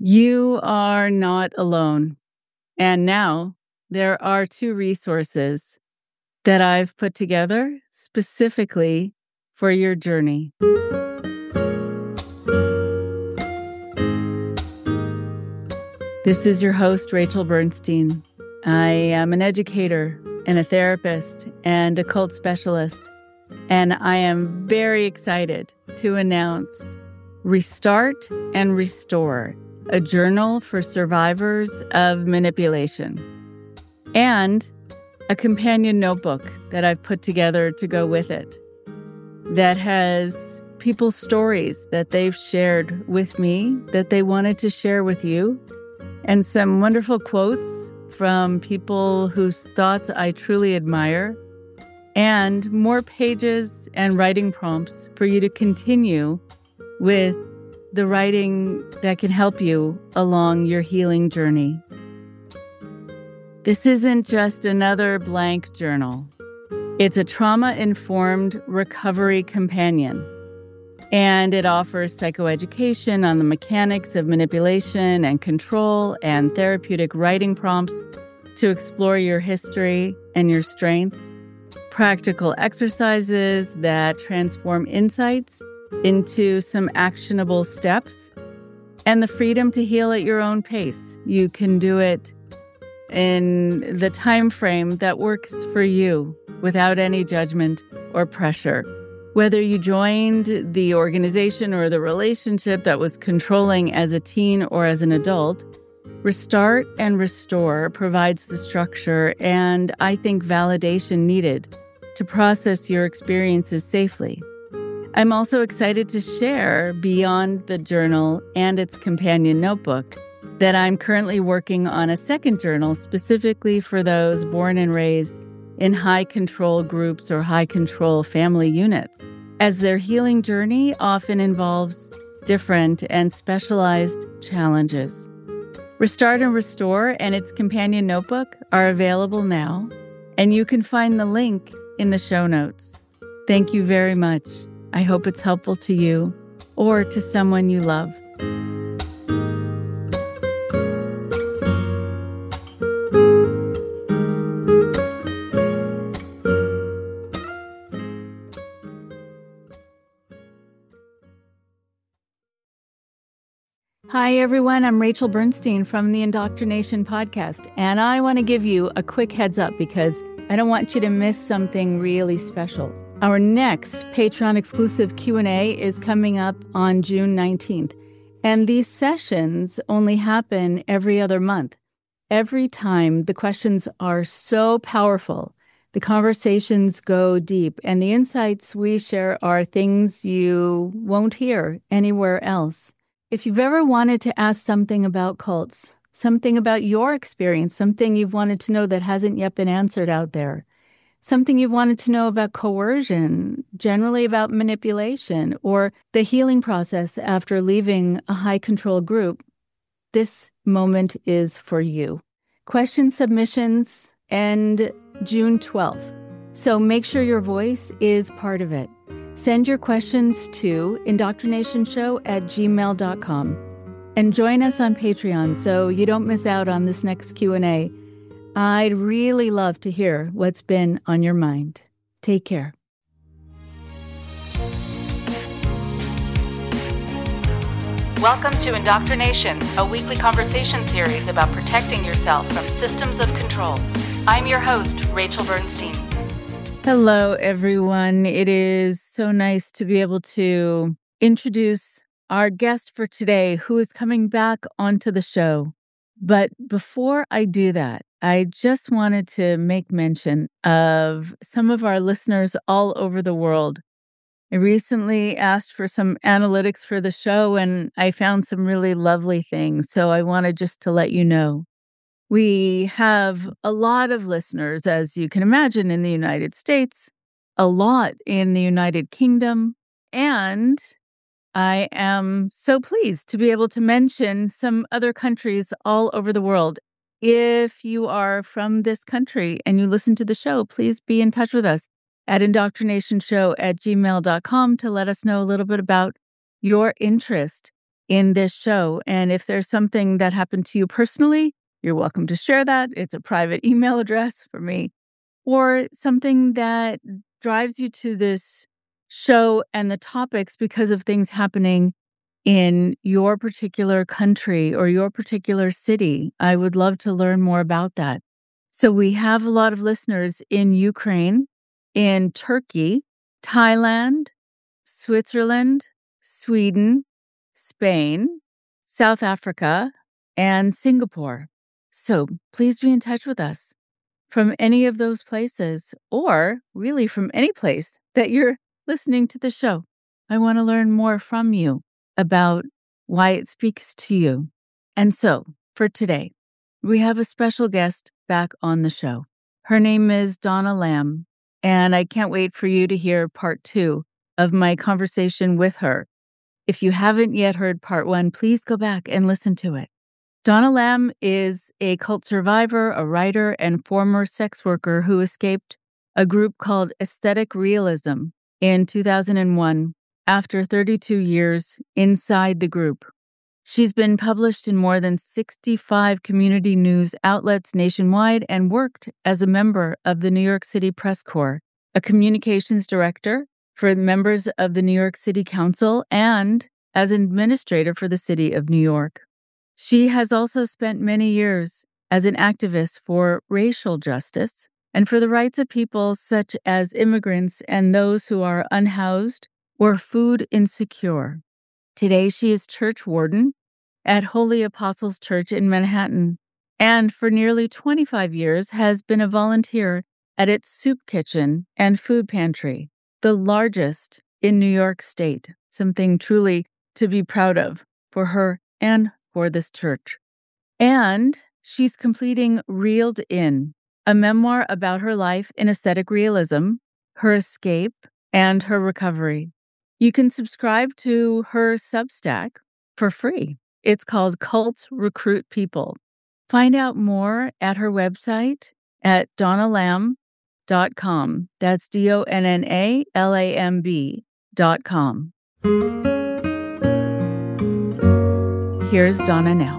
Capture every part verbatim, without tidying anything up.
You are not alone. And now there are two resources that I've put together specifically for your journey. This is your host, Rachel Bernstein. I am an educator and a therapist and a cult specialist, and I am very excited to announce Restart and Restore, a journal for survivors of manipulation, and a companion notebook that I've put together to go with it that has people's stories that they've shared with me that they wanted to share with you, and some wonderful quotes from people whose thoughts I truly admire, and more pages and writing prompts for you to continue with the writing that can help you along your healing journey. This isn't just another blank journal. It's a trauma-informed recovery companion, and it offers psychoeducation on the mechanics of manipulation and control and therapeutic writing prompts to explore your history and your strengths, practical exercises that transform insights into some actionable steps, and the freedom to heal at your own pace. You can do it in the time frame that works for you without any judgment or pressure. Whether you joined the organization or the relationship that was controlling as a teen or as an adult, Restart and Restore provides the structure and, I think, validation needed to process your experiences safely. I'm also excited to share, beyond the journal and its companion notebook, that I'm currently working on a second journal specifically for those born and raised in high control groups or high control family units, as their healing journey often involves different and specialized challenges. Restart and Restore and its companion notebook are available now, and you can find the link in the show notes. Thank you very much. I hope it's helpful to you or to someone you love. Hi, everyone. I'm Rachel Bernstein from the Indoctrination Podcast, and I want to give you a quick heads up because I don't want you to miss something really special. Our next Patreon exclusive Q and A is coming up on June nineteenth, and these sessions only happen every other month. Every time, the questions are so powerful, the conversations go deep, and the insights we share are things you won't hear anywhere else. If you've ever wanted to ask something about cults, something about your experience, something you've wanted to know that hasn't yet been answered out there, something you've wanted to know about coercion, generally about manipulation, or the healing process after leaving a high-control group, this moment is for you. Question submissions end June twelfth, so make sure your voice is part of it. Send your questions to indoctrinationshow at gmail dot com. And join us on Patreon so you don't miss out on this next Q and A. I'd really love to hear what's been on your mind. Take care. Welcome to Indoctrination, a weekly conversation series about protecting yourself from systems of control. I'm your host, Rachel Bernstein. Hello, everyone. It is so nice to be able to introduce our guest for today, who is coming back onto the show. But before I do that, I just wanted to make mention of some of our listeners all over the world. I recently asked for some analytics for the show, and I found some really lovely things. So I wanted just to let you know. We have a lot of listeners, as you can imagine, in the United States, a lot in the United Kingdom, and I am so pleased to be able to mention some other countries all over the world. If you are from this country and you listen to the show, please be in touch with us at indoctrinationshow at gmail dot com to let us know a little bit about your interest in this show. And if there's something that happened to you personally, you're welcome to share that. It's a private email address for me. Or something that drives you to this show and the topics because of things happening in your particular country or your particular city. I would love to learn more about that. So we have a lot of listeners in Ukraine, in Turkey, Thailand, Switzerland, Sweden, Spain, South Africa, and Singapore. So please be in touch with us from any of those places, or really from any place that you're listening to the show. I want to learn more from you about why it speaks to you. And so, for today, we have a special guest back on the show. Her name is Donna Lamb, and I can't wait for you to hear part two of my conversation with her. If you haven't yet heard part one, please go back and listen to it. Donna Lamb is a cult survivor, a writer, and former sex worker who escaped a group called Aesthetic Realism in two thousand one after thirty-two years inside the group. She's been published in more than sixty-five community news outlets nationwide and worked as a member of the New York City Press Corps, a communications director for members of the New York City Council, and as an administrator for the city of New York. She has also spent many years as an activist for racial justice and for the rights of people such as immigrants and those who are unhoused or food insecure. Today, she is church warden at Holy Apostles Church in Manhattan, and for nearly twenty-five years has been a volunteer at its soup kitchen and food pantry, the largest in New York State, something truly to be proud of for her and for this church. And she's completing Reeled In, a memoir about her life in aesthetic realism, her escape, and her recovery. You can subscribe to her Substack for free. It's called Cults Recruit People. Find out more at her website at donna lamb dot com. That's D O N N A L A M B dot com. Here's Donna now.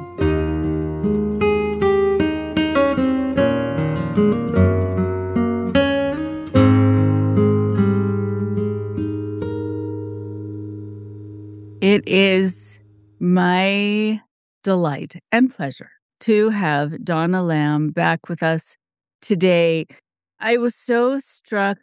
It is my delight and pleasure to have Donna Lamb back with us today. I was so struck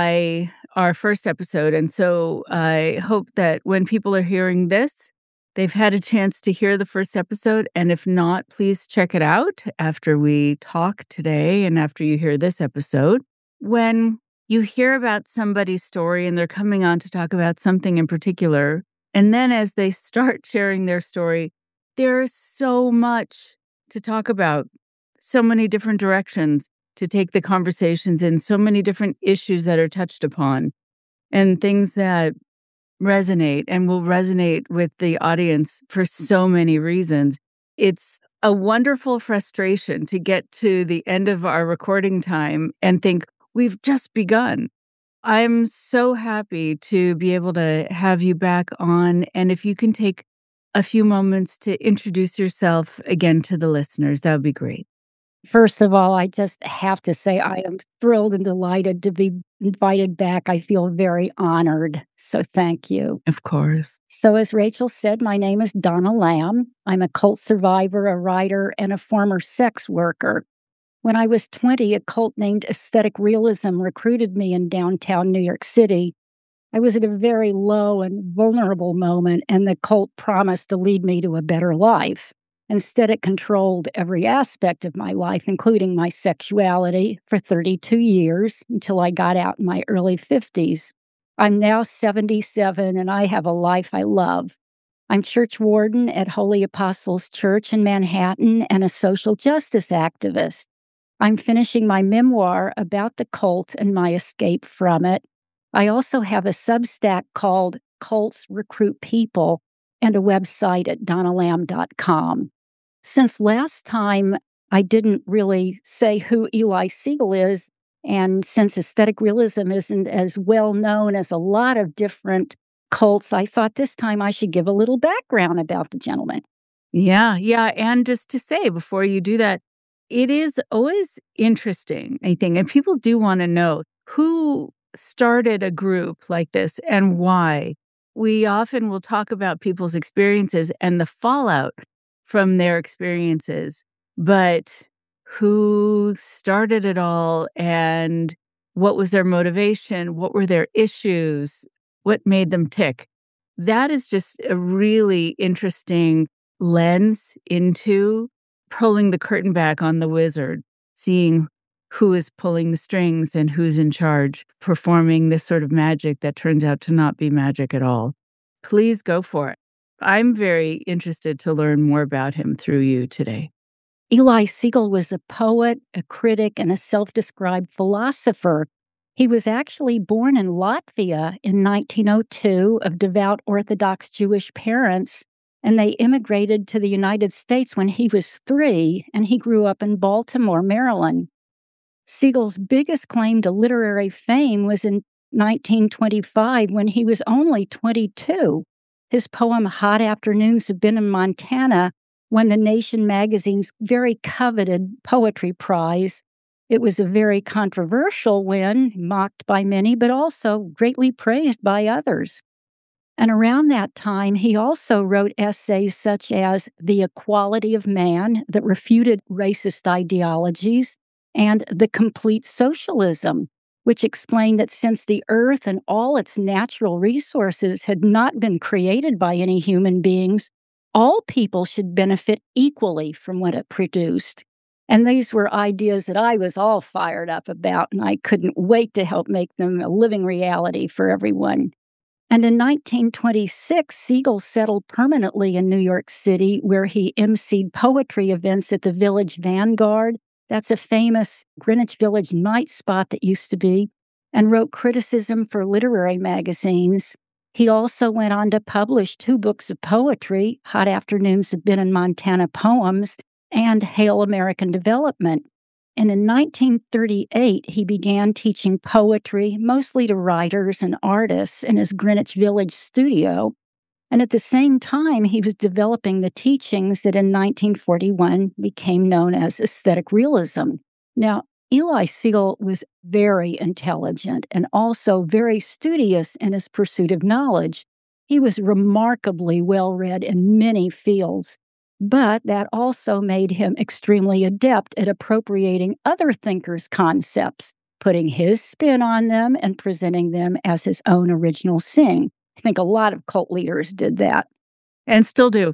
by our first episode, and so I hope that when people are hearing this, they've had a chance to hear the first episode, and if not, please check it out after we talk today and after you hear this episode. When you hear about somebody's story and they're coming on to talk about something in particular, and then as they start sharing their story, there's so much to talk about, so many different directions to take the conversations in, so many different issues that are touched upon, and things that resonate and will resonate with the audience for so many reasons. It's a wonderful frustration to get to the end of our recording time and think, we've just begun. I'm so happy to be able to have you back on. And if you can take a few moments to introduce yourself again to the listeners, that would be great. First of all, I just have to say I am thrilled and delighted to be invited back. I feel very honored. So thank you. Of course. So as Rachel said, my name is Donna Lamb. I'm a cult survivor, a writer, and a former sex worker. When I was twenty, a cult named Aesthetic Realism recruited me in downtown New York City. I was at a very low and vulnerable moment, and the cult promised to lead me to a better life. Instead, it controlled every aspect of my life, including my sexuality, for thirty-two years until I got out in my early fifties. I'm now seventy-seven, and I have a life I love. I'm church warden at Holy Apostles Church in Manhattan and a social justice activist. I'm finishing my memoir about the cult and my escape from it. I also have a Substack called Cults Recruit People and a website at donna lamb dot com. Since last time, I didn't really say who Eli Siegel is, and since aesthetic realism isn't as well known as a lot of different Colts, I thought this time I should give a little background about the gentleman. Yeah, yeah. And just to say, before you do that, it is always interesting, I think, and people do want to know who started a group like this and why. We often will talk about people's experiences and the fallout from their experiences, but who started it all and what was their motivation? What were their issues? What made them tick? That is just a really interesting lens into pulling the curtain back on the wizard, seeing who is pulling the strings and who's in charge, performing this sort of magic that turns out to not be magic at all. Please go for it. I'm very interested to learn more about him through you today. Eli Siegel was a poet, a critic, and a self-described philosopher. He was actually born in Latvia in nineteen oh two of devout Orthodox Jewish parents, and they immigrated to the United States when he was three, and he grew up in Baltimore, Maryland. Siegel's biggest claim to literary fame was in nineteen twenty-five when he was only twenty-two. His poem Hot Afternoons Have Been in Montana won the Nation magazine's very coveted poetry prize. It was a very controversial win, mocked by many, but also greatly praised by others. And around that time, he also wrote essays such as The Equality of Man that refuted racist ideologies, and The Complete Socialism, which explained that since the earth and all its natural resources had not been created by any human beings, all people should benefit equally from what it produced. And these were ideas that I was all fired up about, and I couldn't wait to help make them a living reality for everyone. And in nineteen twenty-six, Siegel settled permanently in New York City, where he emceed poetry events at the Village Vanguard. That's a famous Greenwich Village night spot that used to be, and wrote criticism for literary magazines. He also went on to publish two books of poetry, Hot Afternoons Have Been in Montana Poems, and Hail American Development. And in nineteen thirty-eight, he began teaching poetry, mostly to writers and artists, in his Greenwich Village studio. And at the same time, he was developing the teachings that in nineteen forty-one became known as aesthetic realism. Now, Eli Siegel was very intelligent and also very studious in his pursuit of knowledge. He was remarkably well-read in many fields. But that also made him extremely adept at appropriating other thinkers' concepts, putting his spin on them and presenting them as his own original sing. I think a lot of cult leaders did that. And still do.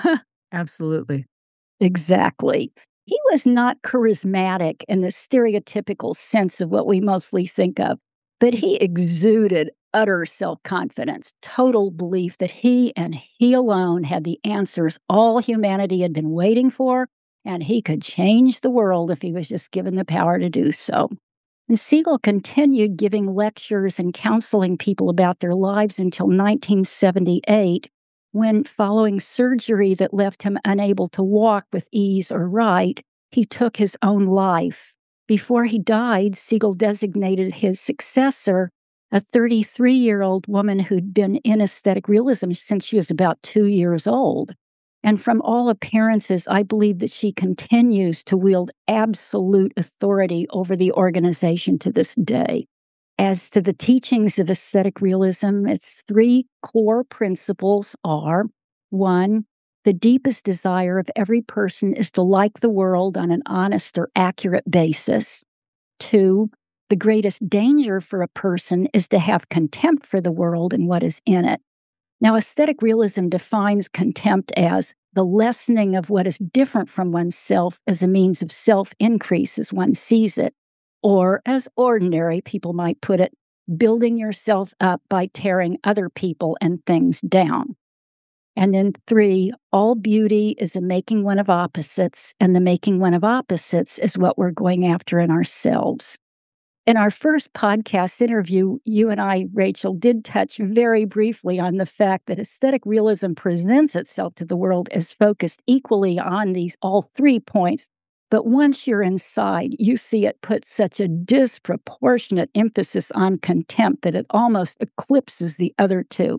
Absolutely. Exactly. He was not charismatic in the stereotypical sense of what we mostly think of, but he exuded utter self-confidence, total belief that he and he alone had the answers all humanity had been waiting for, and he could change the world if he was just given the power to do so. And Siegel continued giving lectures and counseling people about their lives until nineteen seventy-eight, when, following surgery that left him unable to walk with ease or write, he took his own life. Before he died, Siegel designated his successor, a thirty-three-year-old woman who'd been in aesthetic realism since she was about two years old. And from all appearances, I believe that she continues to wield absolute authority over the organization to this day. As to the teachings of aesthetic realism, its three core principles are, one, the deepest desire of every person is to like the world on an honest or accurate basis. Two, the greatest danger for a person is to have contempt for the world and what is in it. Now, aesthetic realism defines contempt as the lessening of what is different from oneself as a means of self-increase as one sees it, or, as ordinary people might put it, building yourself up by tearing other people and things down. And then three, all beauty is a making one of opposites, and the making one of opposites is what we're going after in ourselves. In our first podcast interview, you and I, Rachel, did touch very briefly on the fact that aesthetic realism presents itself to the world as focused equally on these all three points. But once you're inside, you see it put such a disproportionate emphasis on contempt that it almost eclipses the other two.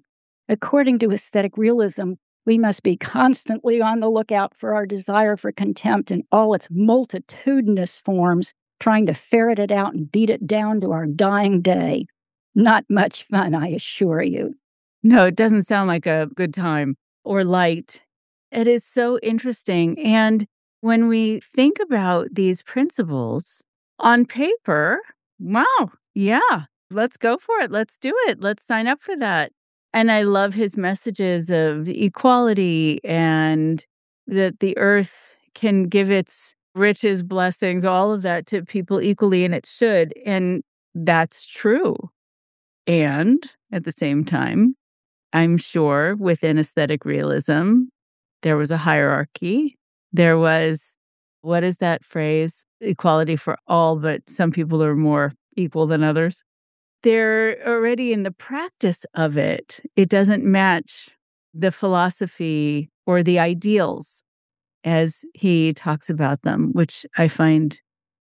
According to aesthetic realism, we must be constantly on the lookout for our desire for contempt in all its multitudinous forms, trying to ferret it out and beat it down to our dying day. Not much fun, I assure you. No, it doesn't sound like a good time or light. It is so interesting. And when we think about these principles on paper, wow, yeah, let's go for it. Let's do it. Let's sign up for that. And I love his messages of equality and that the earth can give its riches, blessings, all of that to people equally, and it should. And that's true. And at the same time, I'm sure within aesthetic realism, there was a hierarchy. There was, what is that phrase? Equality for all, but some people are more equal than others. They're already in the practice of it. It doesn't match the philosophy or the ideals as he talks about them, which I find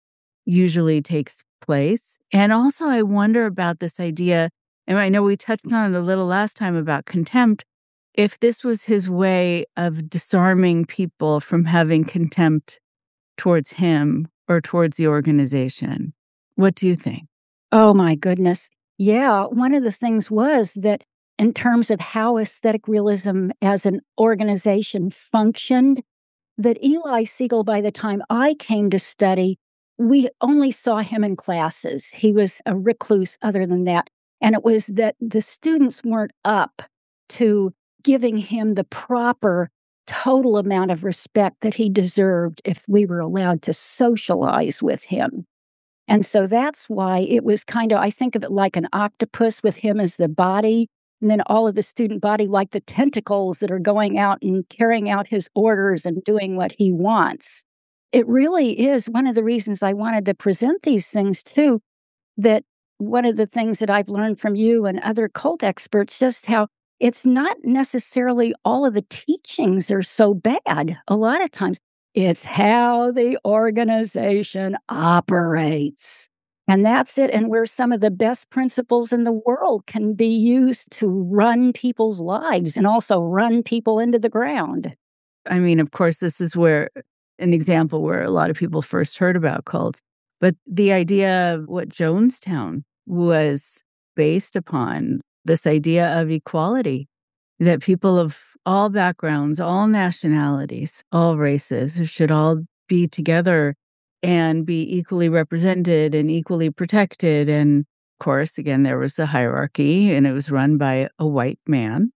usually takes place. And also, I wonder about this idea, and I know we touched on it a little last time about contempt, if this was his way of disarming people from having contempt towards him or towards the organization. What do you think? Oh, my goodness. Yeah, one of the things was that in terms of how aesthetic realism as an organization functioned, that Eli Siegel, by the time I came to study, we only saw him in classes. He was a recluse other than that. And it was that the students weren't up to giving him the proper total amount of respect that he deserved if we were allowed to socialize with him. And so that's why it was kind of, I think of it like an octopus with him as the body, and then all of the student body like the tentacles that are going out and carrying out his orders and doing what he wants. It really is one of the reasons I wanted to present these things too, that one of the things that I've learned from you and other cult experts, just how it's not necessarily all of the teachings are so bad. A lot of times, it's how the organization operates. And that's it. And where some of the best principles in the world can be used to run people's lives and also run people into the ground. I mean, of course, this is where an example where a lot of people first heard about cults. But the idea of what Jonestown was based upon, this idea of equality, that people of all backgrounds, all nationalities, all races should all be together and be equally represented and equally protected. And of course, again, there was a hierarchy and it was run by a white man.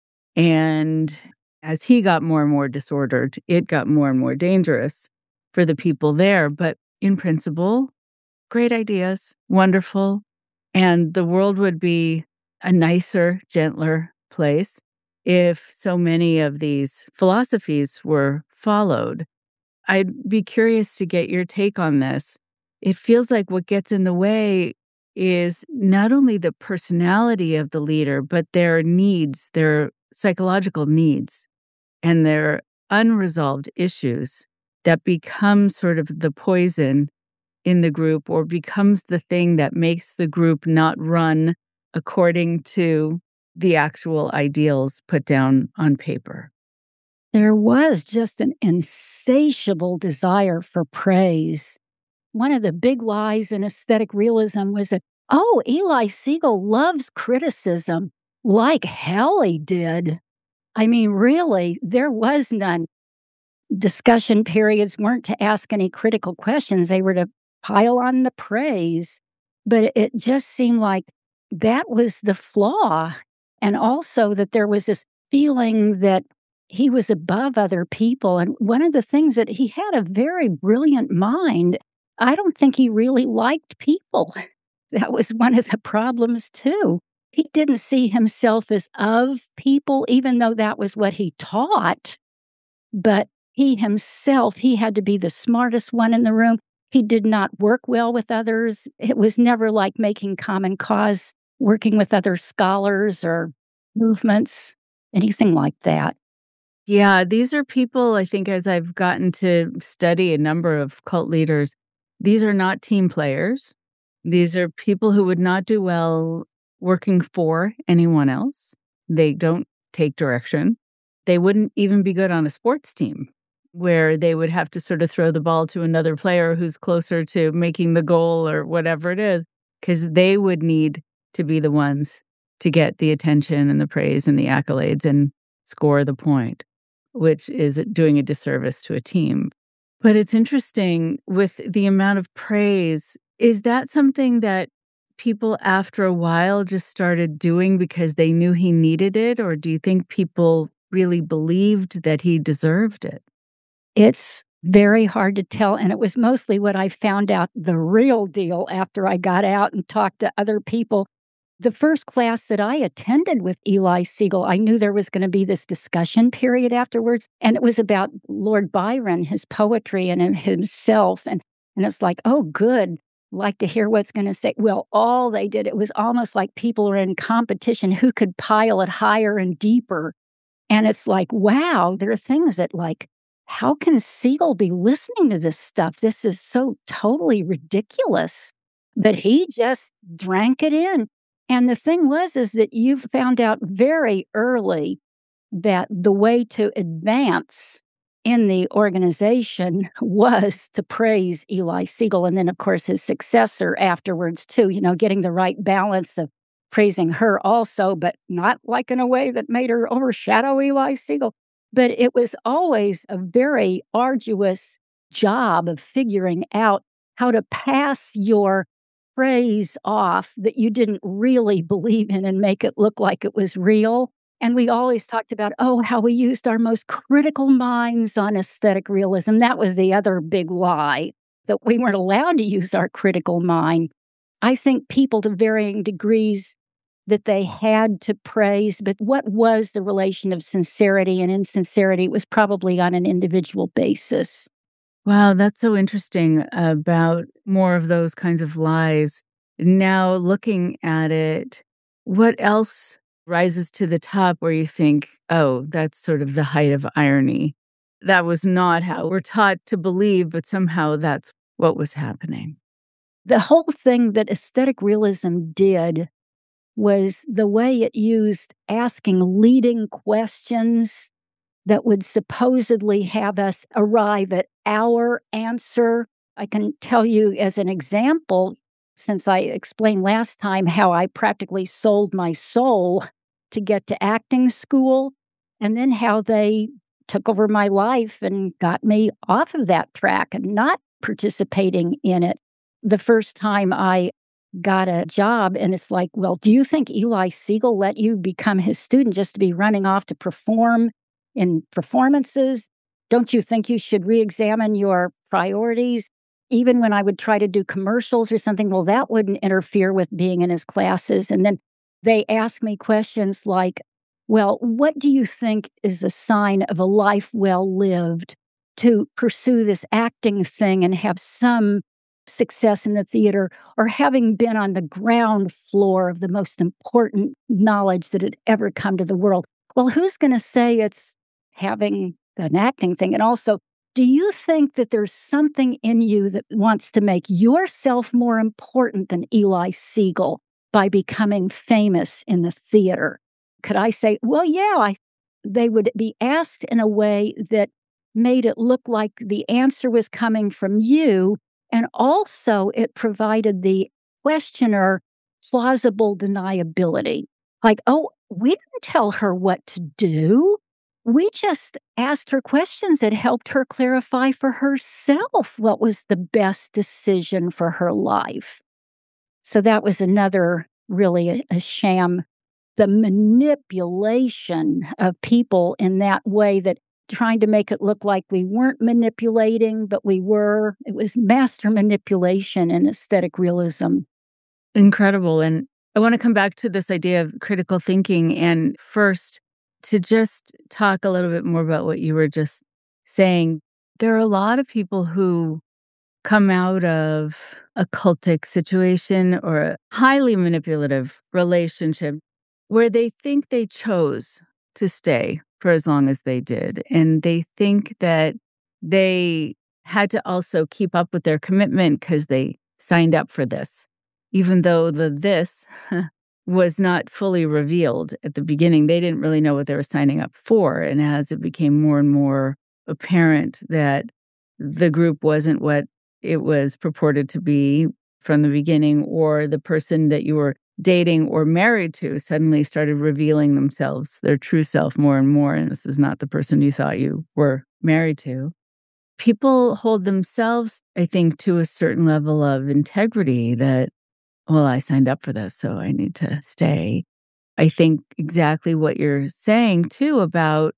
And as he got more and more disordered, it got more and more dangerous for the people there. But in principle, great ideas, wonderful. And the world would be a nicer, gentler place if so many of these philosophies were followed. I'd be curious to get your take on this. It feels like what gets in the way is not only the personality of the leader, but their needs, their psychological needs, and their unresolved issues that become sort of the poison in the group or becomes the thing that makes the group not run according to the actual ideals put down on paper. There was just an insatiable desire for praise. One of the big lies in aesthetic realism was that, oh, Eli Siegel loves criticism like hell he did. I mean, really, there was none. Discussion periods weren't to ask any critical questions. They were to pile on the praise. But it just seemed like that was the flaw. And also that there was this feeling that he was above other people. And one of the things that he had a very brilliant mind. I don't think he really liked people. That was one of the problems, too. He didn't see himself as of people, even though that was what he taught. But he himself, he had to be the smartest one in the room. He did not work well with others. It was never like making common cause, working with other scholars or movements, anything like that. Yeah, these are people, I think, as I've gotten to study a number of cult leaders, these are not team players. These are people who would not do well working for anyone else. They don't take direction. They wouldn't even be good on a sports team where they would have to sort of throw the ball to another player who's closer to making the goal or whatever it is, because they would need to be the ones to get the attention and the praise and the accolades and score the point, which is doing a disservice to a team. But it's interesting with the amount of praise. Is that something that people after a while just started doing because they knew he needed it? Or do you think people really believed that he deserved it? It's very hard to tell. And it was mostly what I found out the real deal after I got out and talked to other people. The first class that I attended with Eli Siegel, I knew there was going to be this discussion period afterwards. And it was about Lord Byron, his poetry and himself. And, and it's like, oh, good. Like to hear what's going to say. Well, all they did, it was almost like people were in competition who could pile it higher and deeper. And it's like, wow, there are things that like, how can Siegel be listening to this stuff? This is so totally ridiculous. But he just drank it in. And the thing was, is that you found out very early that the way to advance in the organization was to praise Eli Siegel. And then, of course, his successor afterwards, too, you know, getting the right balance of praising her also, but not like in a way that made her overshadow Eli Siegel. But it was always a very arduous job of figuring out how to pass your praise off that you didn't really believe in and make it look like it was real. And we always talked about, oh, how we used our most critical minds on aesthetic realism. That was the other big lie, that we weren't allowed to use our critical mind. I think people to varying degrees that they had to praise, but what was the relation of sincerity and insincerity? It was probably on an individual basis. Wow, that's so interesting about more of those kinds of lies. Now, looking at it, what else rises to the top where you think, oh, that's sort of the height of irony? That was not how we're taught to believe, but somehow that's what was happening. The whole thing that aesthetic realism did was the way it used asking leading questions that would supposedly have us arrive at our answer. I can tell you as an example, since I explained last time how I practically sold my soul to get to acting school, and then how they took over my life and got me off of that track and not participating in it. The first time I got a job, and it's like, well, do you think Eli Siegel let you become his student just to be running off to perform in performances? Don't you think you should re-examine your priorities? Even when I would try to do commercials or something, well, that wouldn't interfere with being in his classes. And then they ask me questions like, well, what do you think is a sign of a life well lived to pursue this acting thing and have some success in the theater, or having been on the ground floor of the most important knowledge that had ever come to the world? Well, who's going to say it's having an acting thing? And also, do you think that there's something in you that wants to make yourself more important than Eli Siegel by becoming famous in the theater? Could I say, well, yeah, I, they would be asked in a way that made it look like the answer was coming from you. And also, it provided the questioner plausible deniability. Like, oh, we didn't tell her what to do. We just asked her questions that helped her clarify for herself what was the best decision for her life. So that was another really a, a sham. The manipulation of people in that way, that trying to make it look like we weren't manipulating, but we were. It was master manipulation and aesthetic realism. Incredible. And I want to come back to this idea of critical thinking. And first, to just talk a little bit more about what you were just saying. There are a lot of people who come out of a cultic situation or a highly manipulative relationship where they think they chose to stay for as long as they did. And they think that they had to also keep up with their commitment because they signed up for this, even though the this was not fully revealed at the beginning. They didn't really know what they were signing up for. And as it became more and more apparent that the group wasn't what it was purported to be from the beginning, or the person that you were dating or married to suddenly started revealing themselves, their true self, more and more, and this is not the person you thought you were married to. People hold themselves, I think, to a certain level of integrity that, well, I signed up for this, so I need to stay. I think exactly what you're saying, too, about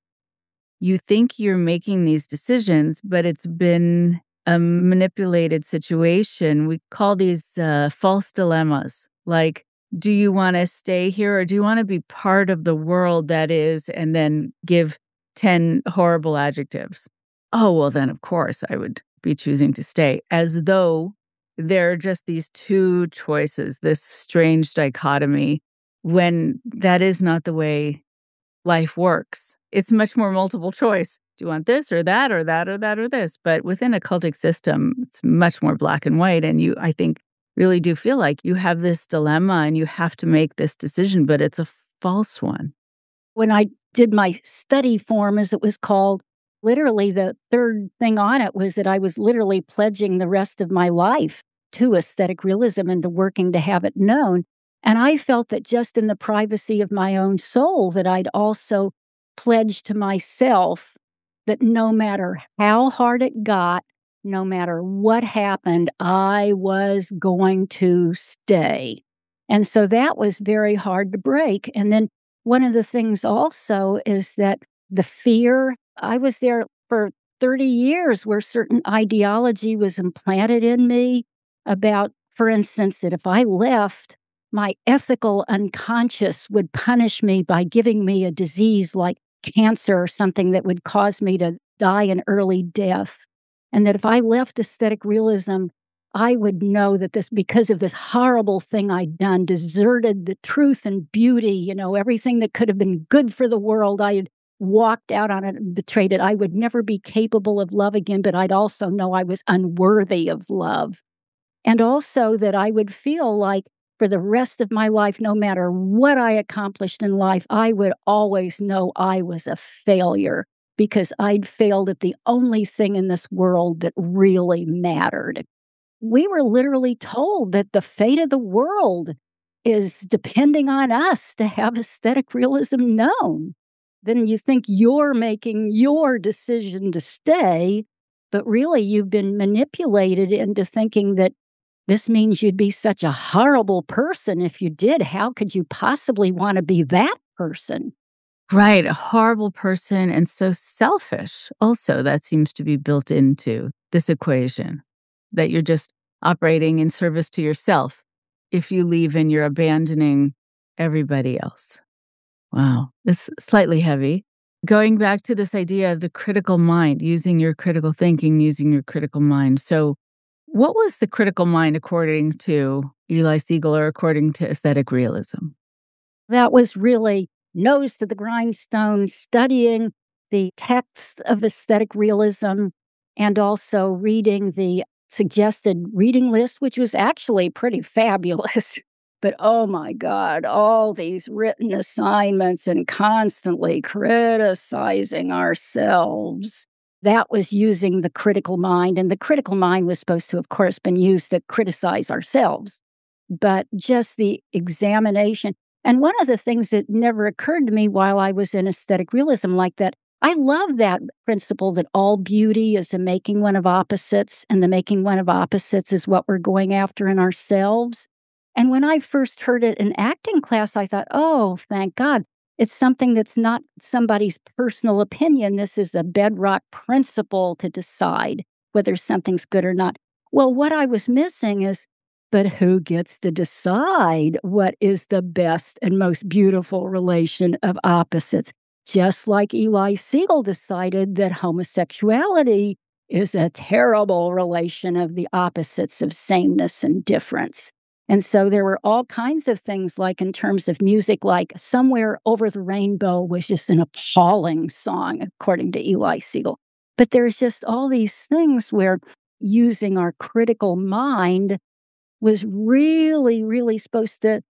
you think you're making these decisions, but it's been a manipulated situation. We call these uh, false dilemmas. Like, do you want to stay here or do you want to be part of the world that is, and then give ten horrible adjectives? Oh, well, then, of course, I would be choosing to stay, as though there are just these two choices, this strange dichotomy, when that is not the way life works. It's much more multiple choice. Do you want this or that or that or that or this? But within a cultic system, it's much more black and white. And you, I think, really do feel like you have this dilemma and you have to make this decision, but it's a false one. When I did my study form, as it was called, literally the third thing on it was that I was literally pledging the rest of my life to aesthetic realism and to working to have it known. And I felt that just in the privacy of my own soul, that I'd also pledged to myself that no matter how hard it got, no matter what happened, I was going to stay. And so that was very hard to break. And then one of the things also is that the fear, I was there for thirty years where certain ideology was implanted in me about, for instance, that if I left, my ethical unconscious would punish me by giving me a disease like cancer or something that would cause me to die an early death. And that if I left aesthetic realism, I would know that this, because of this horrible thing I'd done, deserted the truth and beauty, you know, everything that could have been good for the world, I had walked out on it and betrayed it. I would never be capable of love again, but I'd also know I was unworthy of love. And also that I would feel like for the rest of my life, no matter what I accomplished in life, I would always know I was a failure because I'd failed at the only thing in this world that really mattered. We were literally told that the fate of the world is depending on us to have aesthetic realism known. Then you think you're making your decision to stay, but really you've been manipulated into thinking that this means you'd be such a horrible person if you did. How could you possibly want to be that person? Right, a horrible person and so selfish. Also, that seems to be built into this equation, that you're just operating in service to yourself. If you leave and you're abandoning everybody else. Wow, it's slightly heavy. Going back to this idea of the critical mind, using your critical thinking, using your critical mind. So what was the critical mind according to Eli Siegel or according to aesthetic realism? That was really nose to the grindstone, studying the texts of aesthetic realism and also reading the suggested reading list, which was actually pretty fabulous. But oh my God, all these written assignments and constantly criticizing ourselves. That was using the critical mind. And the critical mind was supposed to, of course, been used to criticize ourselves. But just the examination. And one of the things that never occurred to me while I was in aesthetic realism like that, I love that principle that all beauty is the making one of opposites, and the making one of opposites is what we're going after in ourselves. And when I first heard it in acting class, I thought, oh, thank God. It's something that's not somebody's personal opinion. This is a bedrock principle to decide whether something's good or not. Well, what I was missing is, but who gets to decide what is the best and most beautiful relation of opposites? Just like Eli Siegel decided that homosexuality is a terrible relation of the opposites of sameness and difference. And so there were all kinds of things, like in terms of music, like Somewhere Over the Rainbow was just an appalling song, according to Eli Siegel. But there's just all these things where using our critical mind was really, really supposed to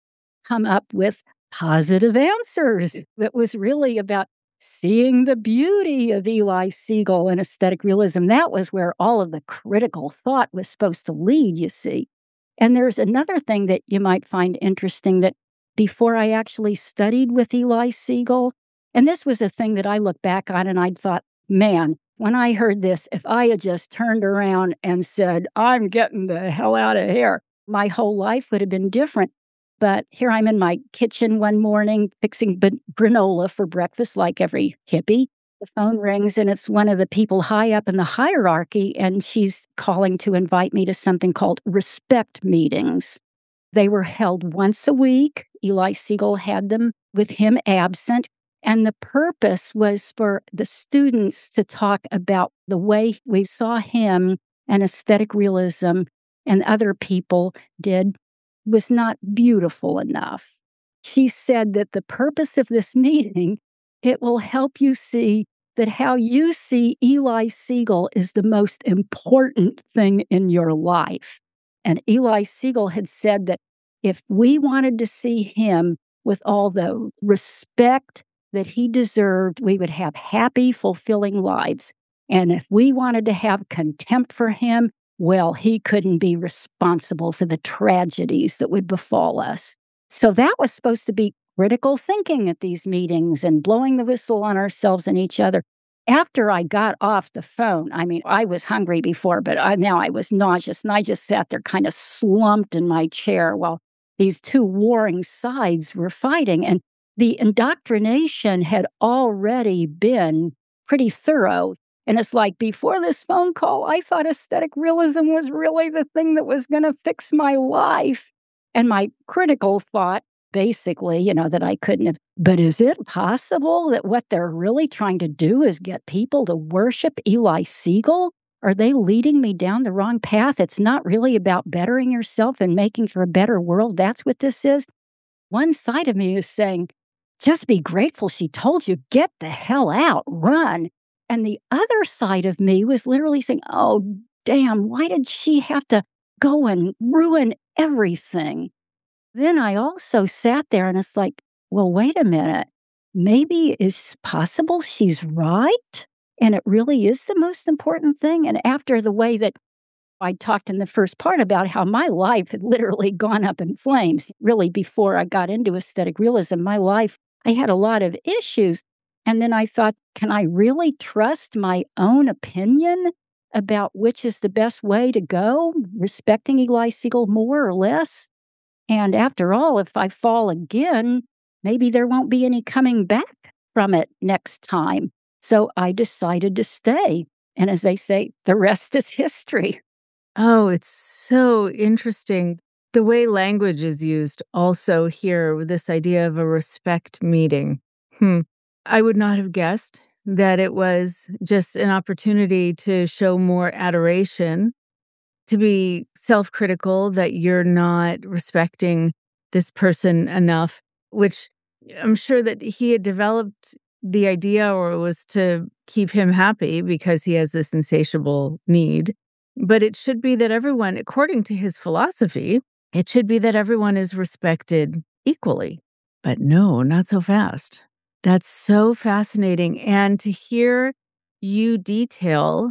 come up with positive answers that was really about seeing the beauty of Eli Siegel and aesthetic realism. That was where all of the critical thought was supposed to lead, you see. And there's another thing that you might find interesting that before I actually studied with Eli Siegel, and this was a thing that I look back on and I'd thought, man, when I heard this, if I had just turned around and said, I'm getting the hell out of here, my whole life would have been different. But here I'm in my kitchen one morning fixing b- granola for breakfast like every hippie. The phone rings and it's one of the people high up in the hierarchy, and she's calling to invite me to something called respect meetings. They were held once a week. Eli Siegel had them with him absent. And the purpose was for the students to talk about the way we saw him and aesthetic realism and other people did was not beautiful enough. She said that the purpose of this meeting, it will help you see that how you see Eli Siegel is the most important thing in your life. And Eli Siegel had said that if we wanted to see him with all the respect that he deserved, we would have happy, fulfilling lives. And if we wanted to have contempt for him, well, he couldn't be responsible for the tragedies that would befall us. So that was supposed to be critical thinking at these meetings and blowing the whistle on ourselves and each other. After I got off the phone, I mean, I was hungry before, but I, now I was nauseous, and I just sat there kind of slumped in my chair while these two warring sides were fighting. And the indoctrination had already been pretty thorough. And it's like, before this phone call, I thought aesthetic realism was really the thing that was going to fix my life. And my critical thought, basically, you know, that I couldn't have, but is it possible that what they're really trying to do is get people to worship Eli Siegel? Are they leading me down the wrong path? It's not really about bettering yourself and making for a better world. That's what this is. One side of me is saying, just be grateful she told you, get the hell out, run. And the other side of me was literally saying, oh, damn, why did she have to go and ruin everything? Then I also sat there and it's like, well, wait a minute. Maybe it's possible she's right. And it really is the most important thing. And after the way that I talked in the first part about how my life had literally gone up in flames, really before I got into aesthetic realism, my life, I had a lot of issues. And then I thought, can I really trust my own opinion about which is the best way to go, respecting Eli Siegel more or less? And after all, if I fall again, maybe there won't be any coming back from it next time. So I decided to stay. And as they say, the rest is history. Oh, it's so interesting. The way language is used also here with this idea of a respect meeting. Hmm. I would not have guessed that it was just an opportunity to show more adoration, to be self-critical that you're not respecting this person enough, which I'm sure that he had developed the idea, or it was to keep him happy because he has this insatiable need. But it should be that everyone, according to his philosophy, it should be that everyone is respected equally. But no, not so fast. That's so fascinating. And to hear you detail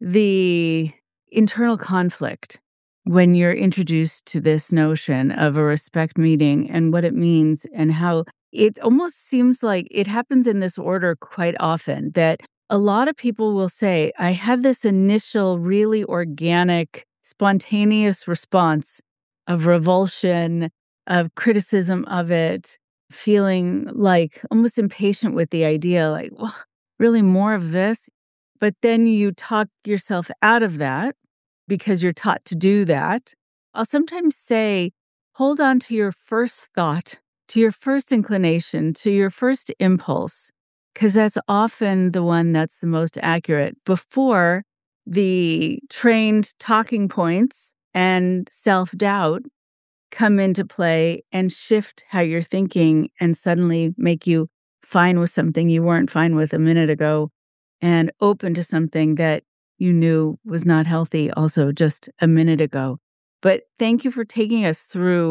the internal conflict when you're introduced to this notion of a respect meeting and what it means, and how it almost seems like it happens in this order quite often, that a lot of people will say, I had this initial really organic, spontaneous response of revulsion, of criticism of it, feeling like almost impatient with the idea, like, well, really more of this. But then you talk yourself out of that because you're taught to do that. I'll sometimes say, hold on to your first thought, to your first inclination, to your first impulse, because that's often the one that's the most accurate before the trained talking points and self-doubt come into play and shift how you're thinking and suddenly make you fine with something you weren't fine with a minute ago and open to something that you knew was not healthy also just a minute ago. But thank you for taking us through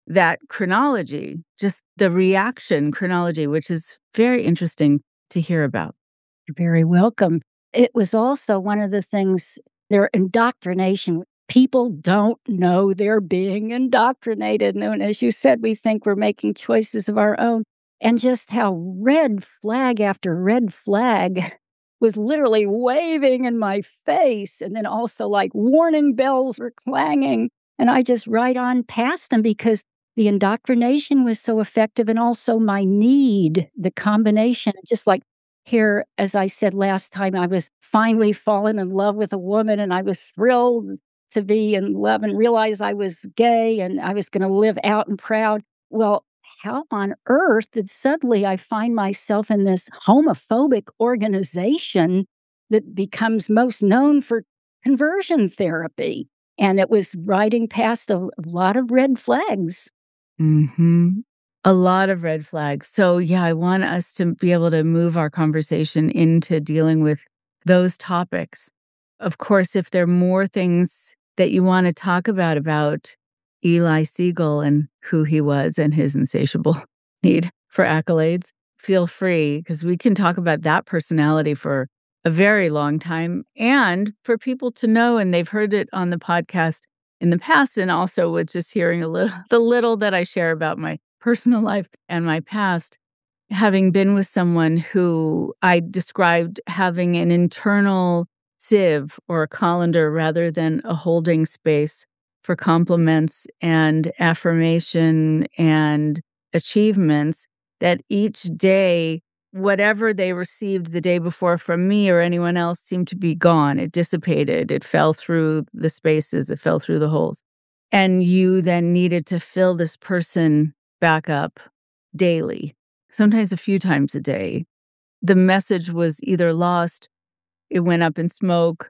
that chronology, just the reaction chronology, which is very interesting to hear about. You're very welcome. It was also one of the things, their indoctrination. People don't know they're being indoctrinated. And as you said, we think we're making choices of our own. And just how red flag after red flag was literally waving in my face. And then also like warning bells were clanging. And I just right on past them because the indoctrination was so effective, and also my need, the combination, just like here, as I said last time, I was finally falling in love with a woman, and I was thrilled to be in love and realize I was gay and I was going to live out and proud. Well, how on earth did suddenly I find myself in this homophobic organization that becomes most known for conversion therapy? And it was riding past a, a lot of red flags. Mm-hmm. A lot of red flags. So, yeah, I want us to be able to move our conversation into dealing with those topics. Of course, if there are more things that you want to talk about, about Eli Siegel and who he was and his insatiable need for accolades, feel free, because we can talk about that personality for a very long time, and for people to know, and they've heard it on the podcast in the past, and also with just hearing a little, the little that I share about my personal life and my past, having been with someone who I described having an internal sieve or a colander rather than a holding space for compliments and affirmation and achievements, that each day, whatever they received the day before from me or anyone else seemed to be gone. It dissipated. It fell through the spaces. It fell through the holes. And you then needed to fill this person back up daily, sometimes a few times a day. The message was either lost, it went up in smoke,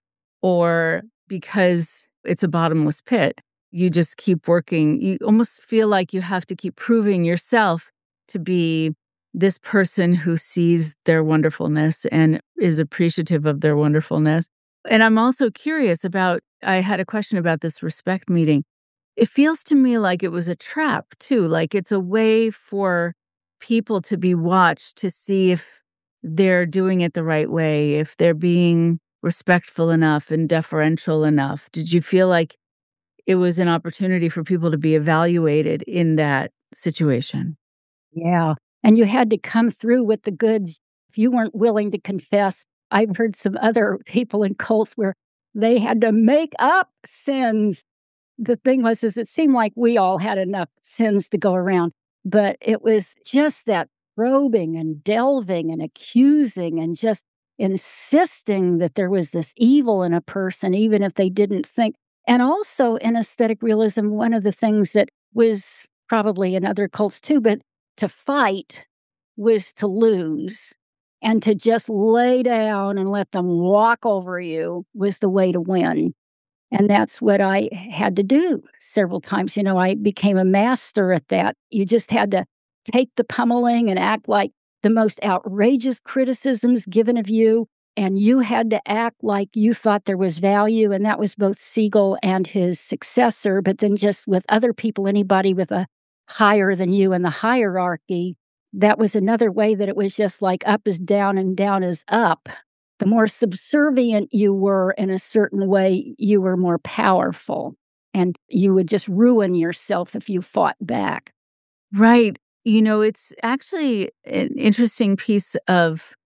or because it's a bottomless pit, you just keep working. You almost feel like you have to keep proving yourself to be this person who sees their wonderfulness and is appreciative of their wonderfulness. And I'm also curious about, I had a question about this respect meeting. It feels to me like it was a trap too, like it's a way for people to be watched to see if they're doing it the right way, if they're being respectful enough and deferential enough. Did you feel like it was an opportunity for people to be evaluated in that situation? Yeah. And you had to come through with the goods. If you weren't willing to confess, I've heard some other people in cults where they had to make up sins. The thing was, is it seemed like we all had enough sins to go around, but it was just that probing and delving and accusing and just insisting that there was this evil in a person, even if they didn't think. And also in aesthetic realism, one of the things that was probably in other cults too, but to fight was to lose, and to just lay down and let them walk over you was the way to win. And that's what I had to do several times. You know, I became a master at that. You just had to take the pummeling and act like the most outrageous criticisms given of you, and you had to act like you thought there was value, and that was both Siegel and his successor, but then just with other people, anybody with a higher than you in the hierarchy, that was another way that it was just like up is down and down is up. The more subservient you were in a certain way, you were more powerful, and you would just ruin yourself if you fought back. Right. You know, it's actually an interesting piece of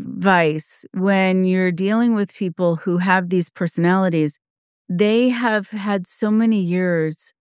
advice when you're dealing with people who have these personalities. They have had so many years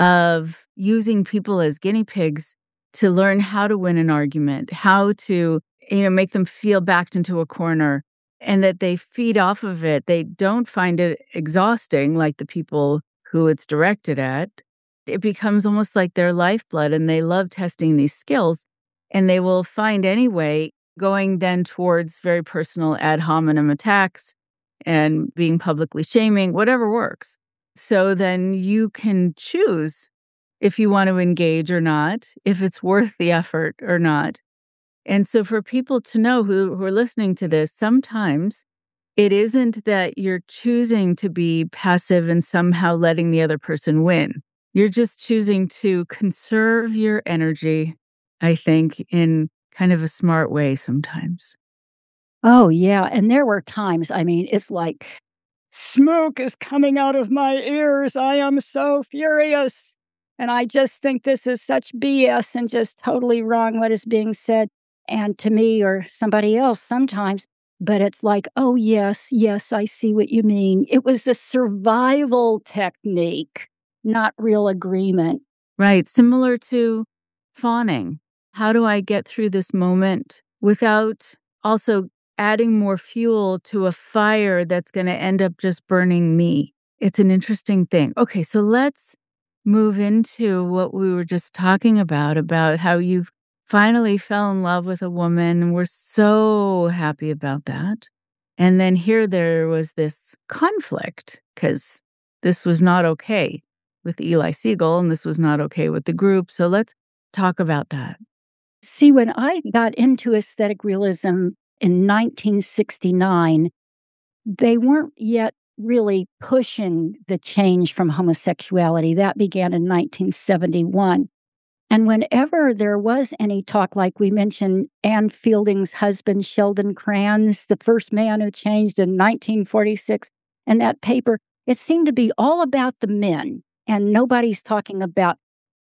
of using people as guinea pigs to learn how to win an argument, how to, you know, make them feel backed into a corner, and that they feed off of it. They don't find it exhausting like the people who it's directed at. It becomes almost like their lifeblood, and they love testing these skills, and they will find any way going then towards very personal ad hominem attacks and being publicly shaming, whatever works. So then you can choose if you want to engage or not, if it's worth the effort or not. And so for people to know who, who are listening to this, sometimes it isn't that you're choosing to be passive and somehow letting the other person win. You're just choosing to conserve your energy, I think, in kind of a smart way sometimes. Oh, yeah, and there were times, I mean, it's like, "Smoke is coming out of my ears, I am so furious, and I just think this is such B S and just totally wrong what is being said," and to me or somebody else sometimes, but it's like, "Oh, yes, yes, I see what you mean." It was a survival technique, not real agreement. Right, similar to fawning. How do I get through this moment without also adding more fuel to a fire that's gonna end up just burning me? It's an interesting thing. Okay, so let's move into what we were just talking about, about how you finally fell in love with a woman, and we're so happy about that. And then here there was this conflict because this was not okay with Eli Siegel, and this was not okay with the group. So let's talk about that. See, when I got into aesthetic realism in nineteen sixty-nine, they weren't yet really pushing the change from homosexuality. That began in nineteen seventy-one. And whenever there was any talk, like we mentioned, Anne Fielding's husband, Sheldon Kranz, the first man who changed in nineteen forty-six, and that paper, it seemed to be all about the men. And nobody's talking about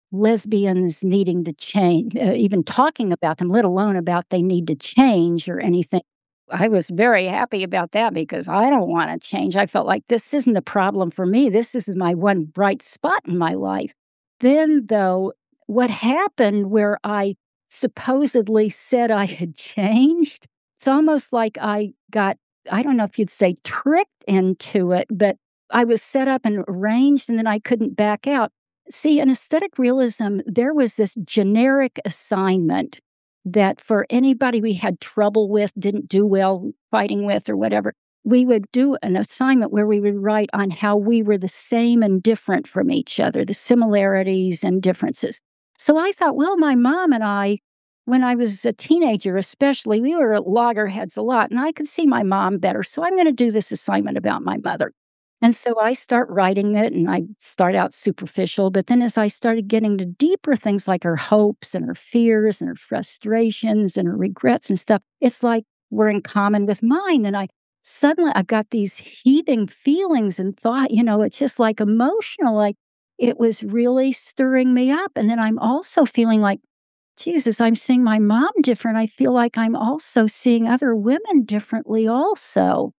lesbians needing to change, uh, even talking about them, let alone about they need to change or anything. I was very happy about that because I don't want to change. I felt like this isn't a problem for me. This is my one bright spot in my life. Then, though, what happened where I supposedly said I had changed, it's almost like I got, I don't know if you'd say tricked into it, but I was set up and arranged and then I couldn't back out. See, in aesthetic realism, there was this generic assignment that for anybody we had trouble with, didn't do well fighting with, or whatever, we would do an assignment where we would write on how we were the same and different from each other, the similarities and differences. So I thought, well, my mom and I, when I was a teenager especially, we were at loggerheads a lot, and I could see my mom better. So I'm going to do this assignment about my mother. And so I start writing it, and I start out superficial. But then as I started getting to deeper things like her hopes and her fears and her frustrations and her regrets and stuff, it's like we're in common with mine. And I suddenly, I got these heaving feelings and thought, you know, it's just like emotional, like it was really stirring me up. And then I'm also feeling like, Jesus, I'm seeing my mom different. I feel like I'm also seeing other women differently also.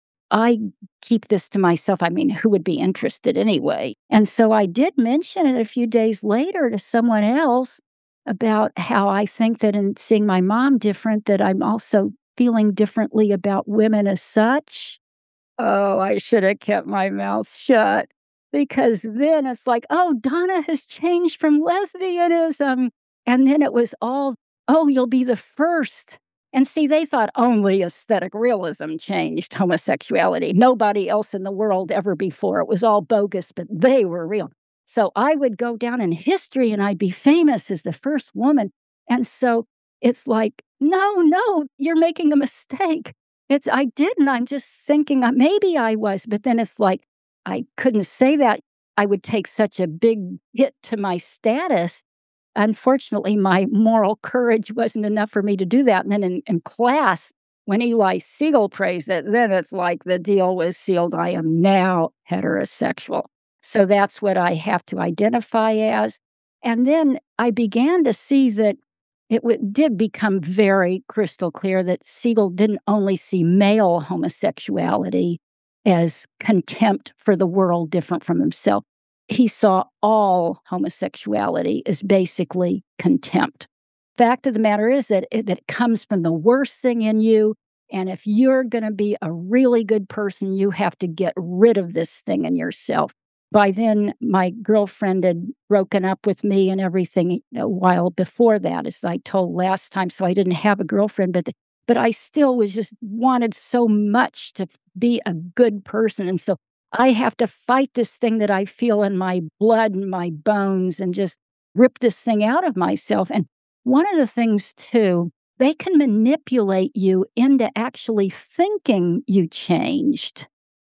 I keep this to myself. I mean, who would be interested anyway? And so I did mention it a few days later to someone else about how I think that in seeing my mom different, that I'm also feeling differently about women as such. Oh, I should have kept my mouth shut because then it's like, oh, Donna has changed from lesbianism. And then it was all, oh, you'll be the first. And see, they thought only aesthetic realism changed homosexuality. Nobody else in the world ever before. It was all bogus, but they were real. So I would go down in history and I'd be famous as the first woman. And so it's like, no, no, you're making a mistake. It's, I didn't. I'm just thinking uh, maybe I was, but then it's like, I couldn't say that. I would take such a big hit to my status. Unfortunately, my moral courage wasn't enough for me to do that. And then in, in class, when Eli Siegel praised it, then it's like the deal was sealed. I am now heterosexual. So that's what I have to identify as. And then I began to see that it w- did become very crystal clear that Siegel didn't only see male homosexuality as contempt for the world different from himself. He saw all homosexuality as basically contempt. Fact of the matter is that it, that it comes from the worst thing in you. And if you're going to be a really good person, you have to get rid of this thing in yourself. By then, my girlfriend had broken up with me and everything a while before that, as I told last time. So I didn't have a girlfriend, but but I still was just wanted so much to be a good person. And so I have to fight this thing that I feel in my blood and my bones and just rip this thing out of myself. And one of the things, too, they can manipulate you into actually thinking you changed.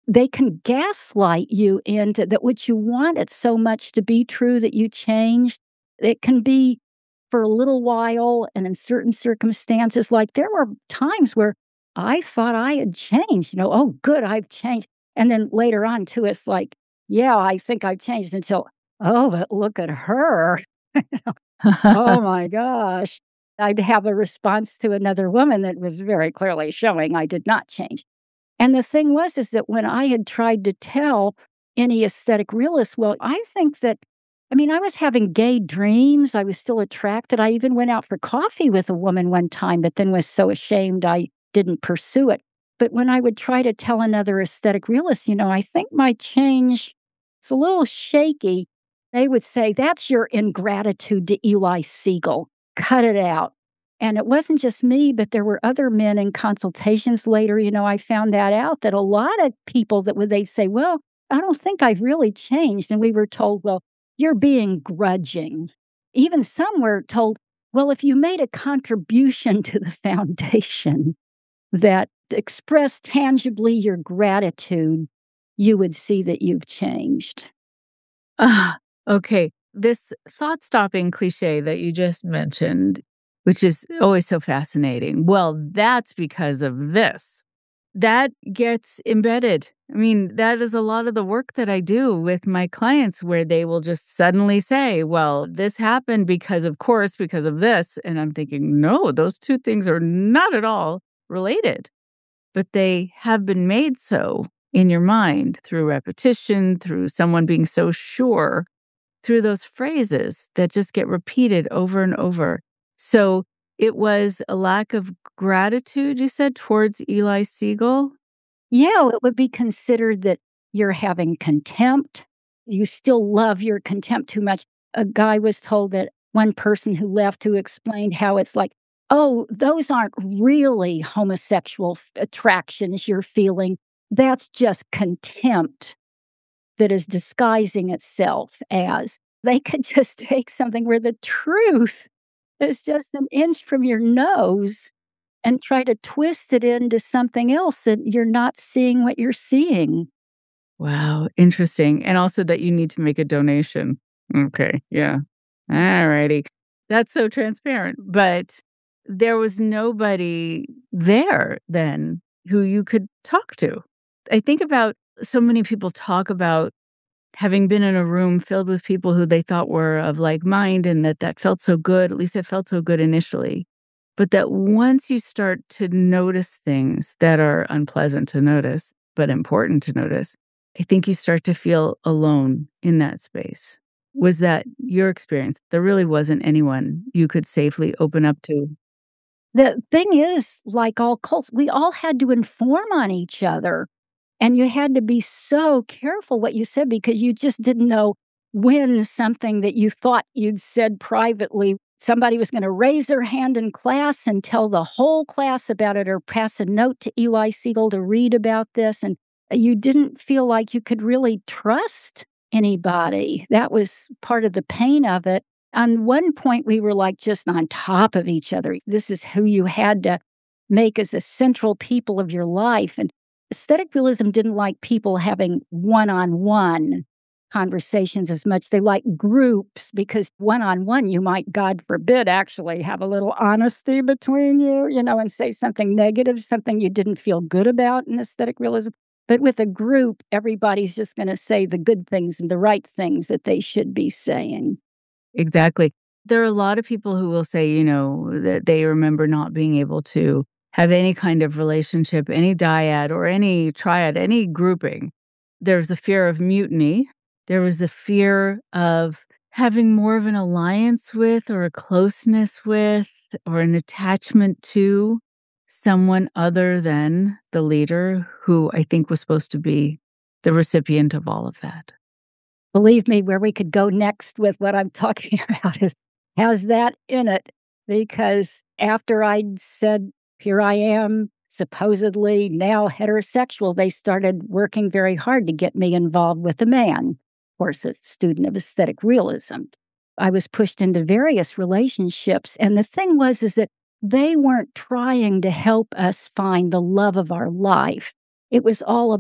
they can gaslight you into that what you want it so much to be true that you changed. It can be for a little while and in certain circumstances. Like there were times where I thought I had changed, you know, oh, good, I've changed. And then later on, too, it's like, yeah, I think I've changed until, oh, but look at her. Oh my gosh. I'd have a response to another woman that was very clearly showing I did not change. And the thing was, is that when I had tried to tell any aesthetic realist, well, I think that, I mean, I was having gay dreams. I was still attracted. I even went out for coffee with a woman one time, but then was so ashamed I didn't pursue it. But when I would try to tell another aesthetic realist, you know, I think my change is a little shaky. They would say, that's your ingratitude to Eli Siegel. Cut it out. And it wasn't just me, but there were other men in consultations later. You know, I found that out that a lot of people that would, they'd say, well, I don't think I've really changed. And we were told, well, you're being grudging. Even some were told, well, if you made a contribution to the foundation that expressed tangibly your gratitude, you would see that you've changed. Ah, okay. This thought-stopping cliche that you just mentioned, which is always so fascinating. Well, that's because of this. That gets embedded. I mean, that is a lot of the work that I do with my clients where they will just suddenly say, well, this happened because, of course, because of this. And I'm thinking, no, those two things are not at all related. But they have been made so in your mind through repetition, through someone being so sure, through those phrases that just get repeated over and over. So it was a lack of gratitude, you said, towards Eli Siegel? Yeah, it would be considered that you're having contempt. You still love your contempt too much. A guy was told that one person who left who explained how it's like, oh, those aren't really homosexual f- attractions you're feeling. That's just contempt that is disguising itself as. They could just take something where the truth is just an inch from your nose and try to twist it into something else that you're not seeing what you're seeing. Wow, interesting. And also that you need to make a donation. Okay, yeah. All righty. That's so transparent. But there was nobody there then who you could talk to. I think about so many people talk about having been in a room filled with people who they thought were of like mind and that that felt so good, at least it felt so good initially. But that once you start to notice things that are unpleasant to notice, but important to notice, I think you start to feel alone in that space. Was that your experience? There really wasn't anyone you could safely open up to. The thing is, like all cults, we all had to inform on each other. And you had to be so careful what you said because you just didn't know when something that you thought you'd said privately, somebody was going to raise their hand in class and tell the whole class about it or pass a note to Eli Siegel to read about this. And you didn't feel like you could really trust anybody. That was part of the pain of it. On one point, we were like just on top of each other. This is who you had to make as the central people of your life. And aesthetic realism didn't like people having one-on-one conversations as much. They like groups because one-on-one, you might, God forbid, actually have a little honesty between you, you know, and say something negative, something you didn't feel good about in aesthetic realism. But with a group, everybody's just going to say the good things and the right things that they should be saying. Exactly. There are a lot of people who will say, you know, that they remember not being able to have any kind of relationship, any dyad or any triad, any grouping. There was a fear of mutiny. There was a fear of having more of an alliance with or a closeness with or an attachment to someone other than the leader who I think was supposed to be the recipient of all of that. Believe me, where we could go next with what I'm talking about is has that in it. Because after I'd said, here I am, supposedly now heterosexual, they started working very hard to get me involved with a man. Of course, a student of aesthetic realism. I was pushed into various relationships. And the thing was, is that they weren't trying to help us find the love of our life. It was all about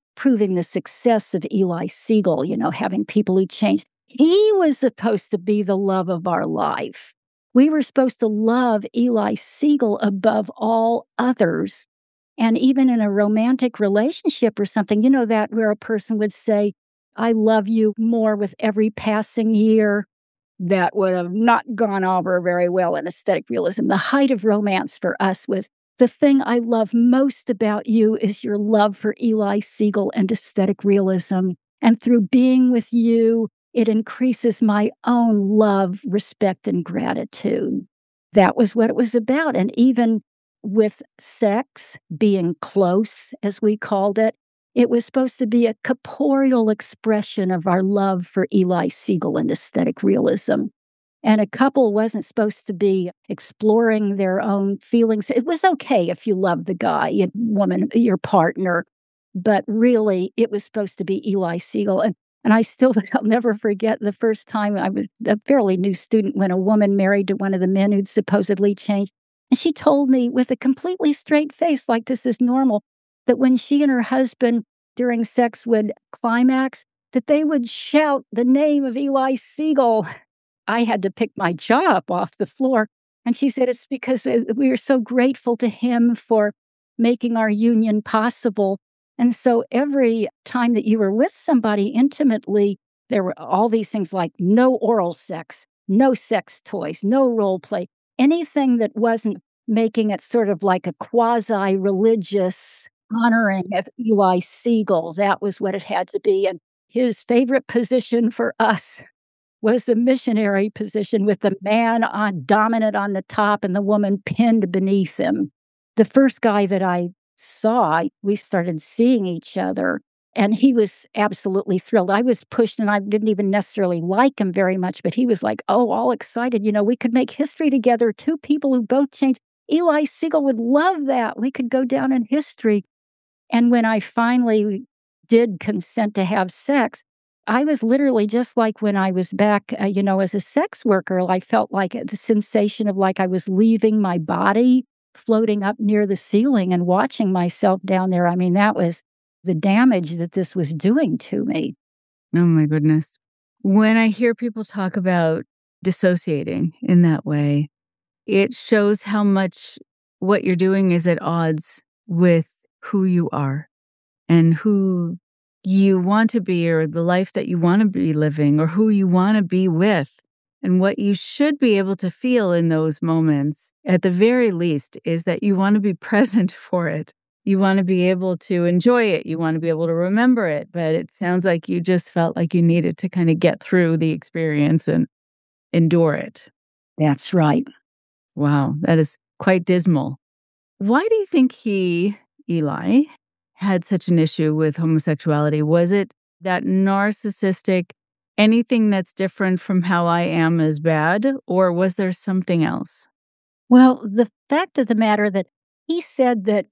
proving the success of Eli Siegel, you know, having people who changed. He was supposed to be the love of our life. We were supposed to love Eli Siegel above all others. And even in a romantic relationship or something, you know, that where a person would say, I love you more with every passing year. That would have not gone over very well in aesthetic realism. The height of romance for us was the thing I love most about you is your love for Eli Siegel and aesthetic realism. And through being with you, it increases my own love, respect, and gratitude. That was what it was about. And even with sex, being close, as we called it, it was supposed to be a corporeal expression of our love for Eli Siegel and aesthetic realism. And a couple wasn't supposed to be exploring their own feelings. It was okay if you loved the guy, your woman, your partner, but really it was supposed to be Eli Siegel. And, and I still, I'll never forget the first time I was a fairly new student when a woman married to one of the men who'd supposedly changed. And she told me with a completely straight face, like this is normal, that when she and her husband during sex would climax, that they would shout the name of Eli Siegel. I had to pick my jaw up off the floor. And she said it's because we are so grateful to him for making our union possible. And so every time that you were with somebody intimately, there were all these things like no oral sex, no sex toys, no role play, anything that wasn't making it sort of like a quasi-religious honoring of Eli Siegel. That was what it had to be. And his favorite position for us was the missionary position with the man on dominant on the top and the woman pinned beneath him. The first guy that I saw, we started seeing each other, and he was absolutely thrilled. I was pushed, and I didn't even necessarily like him very much, but he was like, oh, all excited. You know, we could make history together, two people who both changed. Eli Siegel would love that. We could go down in history. And when I finally did consent to have sex, I was literally just like when I was back, uh, you know, as a sex worker. I felt like the sensation of like I was leaving my body, floating up near the ceiling and watching myself down there. I mean, that was the damage that this was doing to me. Oh, my goodness. When I hear people talk about dissociating in that way, it shows how much what you're doing is at odds with who you are and who you want to be, or the life that you want to be living, or who you want to be with. And what you should be able to feel in those moments, at the very least, is that you want to be present for it. You want to be able to enjoy it. You want to be able to remember it. But it sounds like you just felt like you needed to kind of get through the experience and endure it. That's right. Wow, that is quite dismal. Why do you think he, Eli, had such an issue with homosexuality? Was it that narcissistic, anything that's different from how I am is bad, or was there something else? Well, the fact of the matter that he said that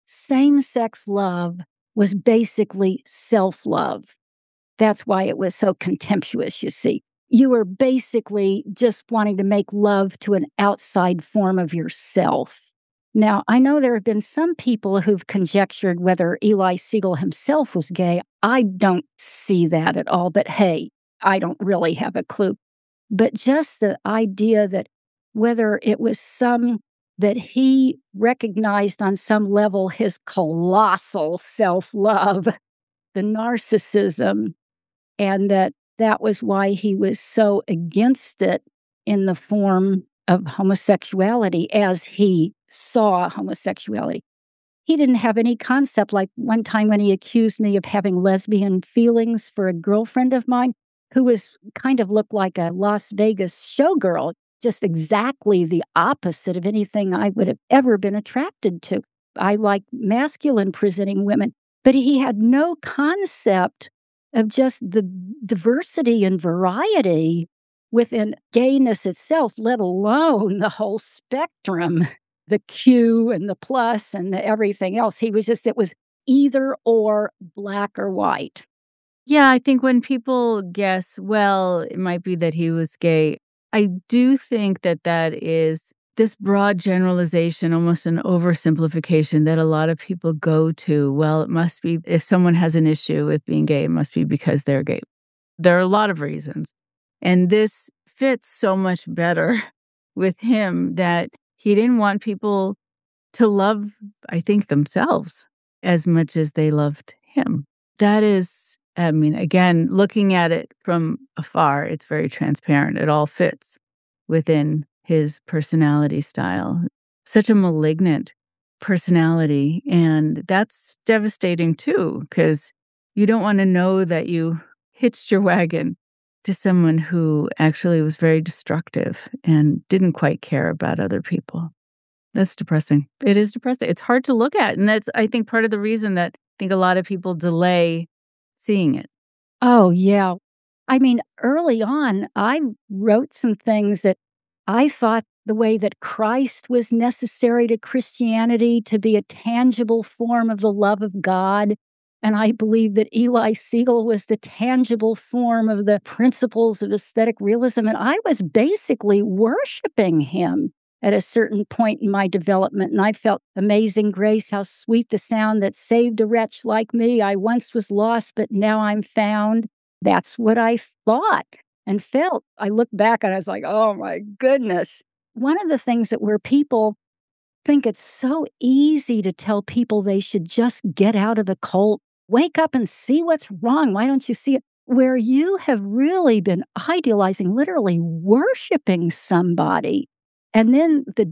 same-sex love was basically self-love. That's why it was so contemptuous, you see. You were basically just wanting to make love to an outside form of yourself. Now, I know there have been some people who've conjectured whether Eli Siegel himself was gay. I don't see that at all, but hey, I don't really have a clue. But just the idea that whether it was some that he recognized on some level his colossal self-love, the narcissism, and that that was why he was so against it in the form of homosexuality as he saw homosexuality. He didn't have any concept, like one time when he accused me of having lesbian feelings for a girlfriend of mine who was kind of looked like a Las Vegas showgirl, just exactly the opposite of anything I would have ever been attracted to. I like masculine presenting women, but he had no concept of just the diversity and variety within gayness itself, let alone the whole spectrum, the Q and the plus and the everything else. He was just, it was either or, black or white. Yeah, I think when people guess, well, it might be that he was gay, I do think that that is this broad generalization, almost an oversimplification that a lot of people go to. Well, it must be if someone has an issue with being gay, it must be because they're gay. There are a lot of reasons. And this fits so much better with him that he didn't want people to love, I think, themselves as much as they loved him. That is, I mean, again, looking at it from afar, it's very transparent. It all fits within his personality style. Such a malignant personality. And that's devastating too, because you don't want to know that you hitched your wagon to someone who actually was very destructive and didn't quite care about other people. That's depressing. It is depressing. It's hard to look at. And that's, I think, part of the reason that I think a lot of people delay seeing it. Oh, yeah. I mean, early on, I wrote some things that I thought the way that Christ was necessary to Christianity to be a tangible form of the love of God. And I believe that Eli Siegel was the tangible form of the principles of aesthetic realism. And I was basically worshiping him at a certain point in my development. And I felt Amazing Grace, how sweet the sound that saved a wretch like me. I once was lost, but now I'm found. That's what I thought and felt. I look back and I was like, oh my goodness. One of the things that where people think it's so easy to tell people they should just get out of the cult, wake up and see what's wrong. Why don't you see it? Where you have really been idealizing, literally worshiping somebody. And then the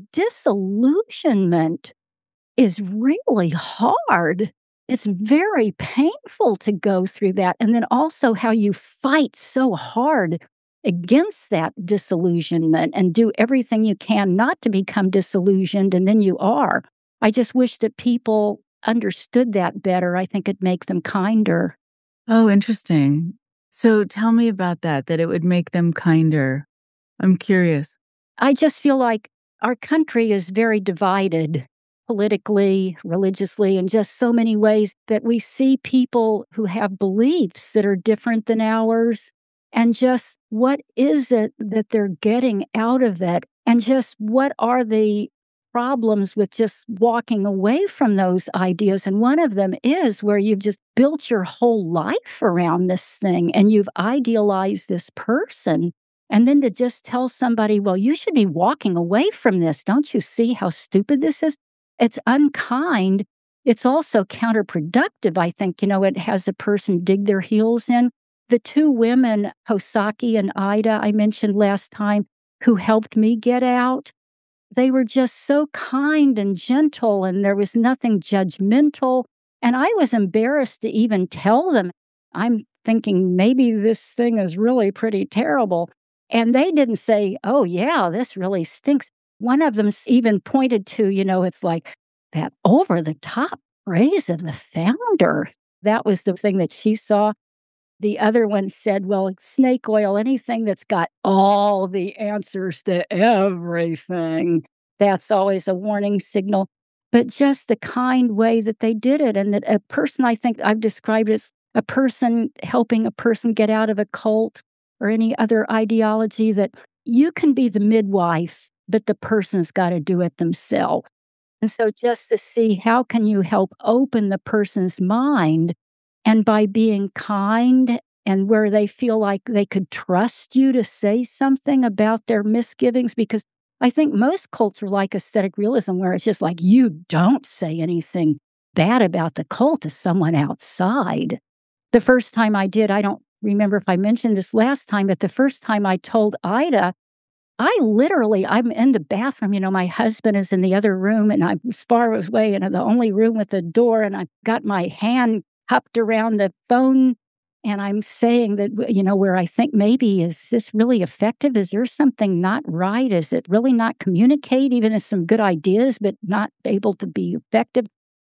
disillusionment is really hard. It's very painful to go through that. And then also how you fight so hard against that disillusionment and do everything you can not to become disillusioned, and then you are. I just wish that people understood that better. I think it'd make them kinder. Oh, interesting. So tell me about that, that it would make them kinder. I'm curious. I just feel like our country is very divided politically, religiously, in just so many ways that we see people who have beliefs that are different than ours. And just what is it that they're getting out of it? And just what are the problems with just walking away from those ideas? And one of them is where you've just built your whole life around this thing and you've idealized this person. And then to just tell somebody, well, you should be walking away from this. Don't you see how stupid this is? It's unkind. It's also counterproductive, I think. You know, it has a person dig their heels in. The two women, Hosaki and Ida, I mentioned last time, who helped me get out, they were just so kind and gentle, and there was nothing judgmental. And I was embarrassed to even tell them. I'm thinking maybe this thing is really pretty terrible. And they didn't say, oh, yeah, this really stinks. One of them even pointed to, you know, it's like that over-the-top praise of the founder. That was the thing that she saw. The other one said, well, snake oil, anything that's got all the answers to everything, that's always a warning signal. But just the kind way that they did it, and that a person, I think I've described as a person helping a person get out of a cult or any other ideology, that you can be the midwife, but the person's got to do it themselves. And so just to see how can you help open the person's mind, and by being kind and where they feel like they could trust you to say something about their misgivings, because I think most cults are like aesthetic realism, where it's just like, you don't say anything bad about the cult to someone outside. The first time I did, I don't remember if I mentioned this last time, but the first time I told Ida, I literally, I'm in the bathroom, you know, my husband is in the other room and I'm as far away in the only room with the door, and I've got my hand cupped around the phone, and I'm saying that, you know, where I think maybe, is this really effective? Is there something not right? Is it really not communicate, even as some good ideas, but not able to be effective?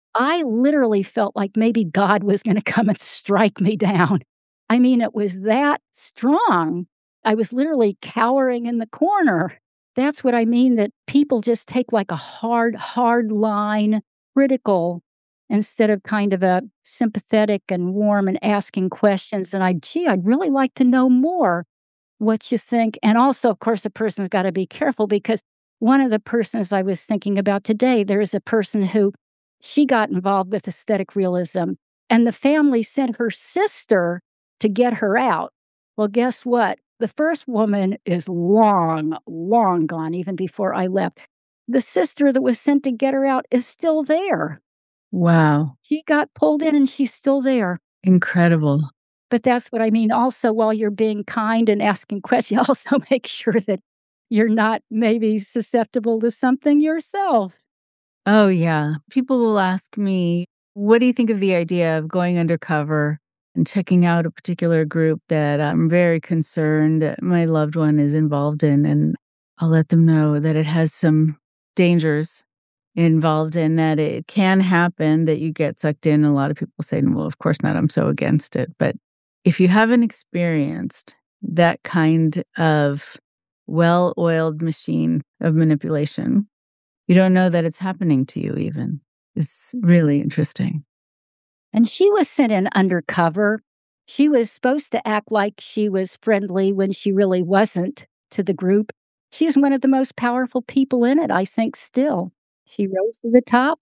I literally felt like maybe God was going to come and strike me down. I mean, it was that strong. I was literally cowering in the corner. That's what I mean, that people just take like a hard, hard line, critical, instead of kind of a sympathetic and warm and asking questions. And I, gee, I'd really like to know more what you think. And also, of course, the person's got to be careful, because one of the persons I was thinking about today, there is a person who she got involved with aesthetic realism, and the family sent her sister to get her out. Well, guess what? The first woman is long, long gone, even before I left. The sister that was sent to get her out is still there. Wow. She got pulled in and she's still there. Incredible. But that's what I mean. Also, while you're being kind and asking questions, also make sure that you're not maybe susceptible to something yourself. Oh, yeah. People will ask me, what do you think of the idea of going undercover and checking out a particular group that I'm very concerned that my loved one is involved in? And I'll let them know that it has some dangers involved in that. It can happen that you get sucked in. A lot of people say, well, of course not. I'm so against it. But if you haven't experienced that kind of well-oiled machine of manipulation, you don't know that it's happening to you even. It's really interesting. And she was sent in undercover. She was supposed to act like she was friendly when she really wasn't to the group. She's one of the most powerful people in it, I think, still. She rose to the top.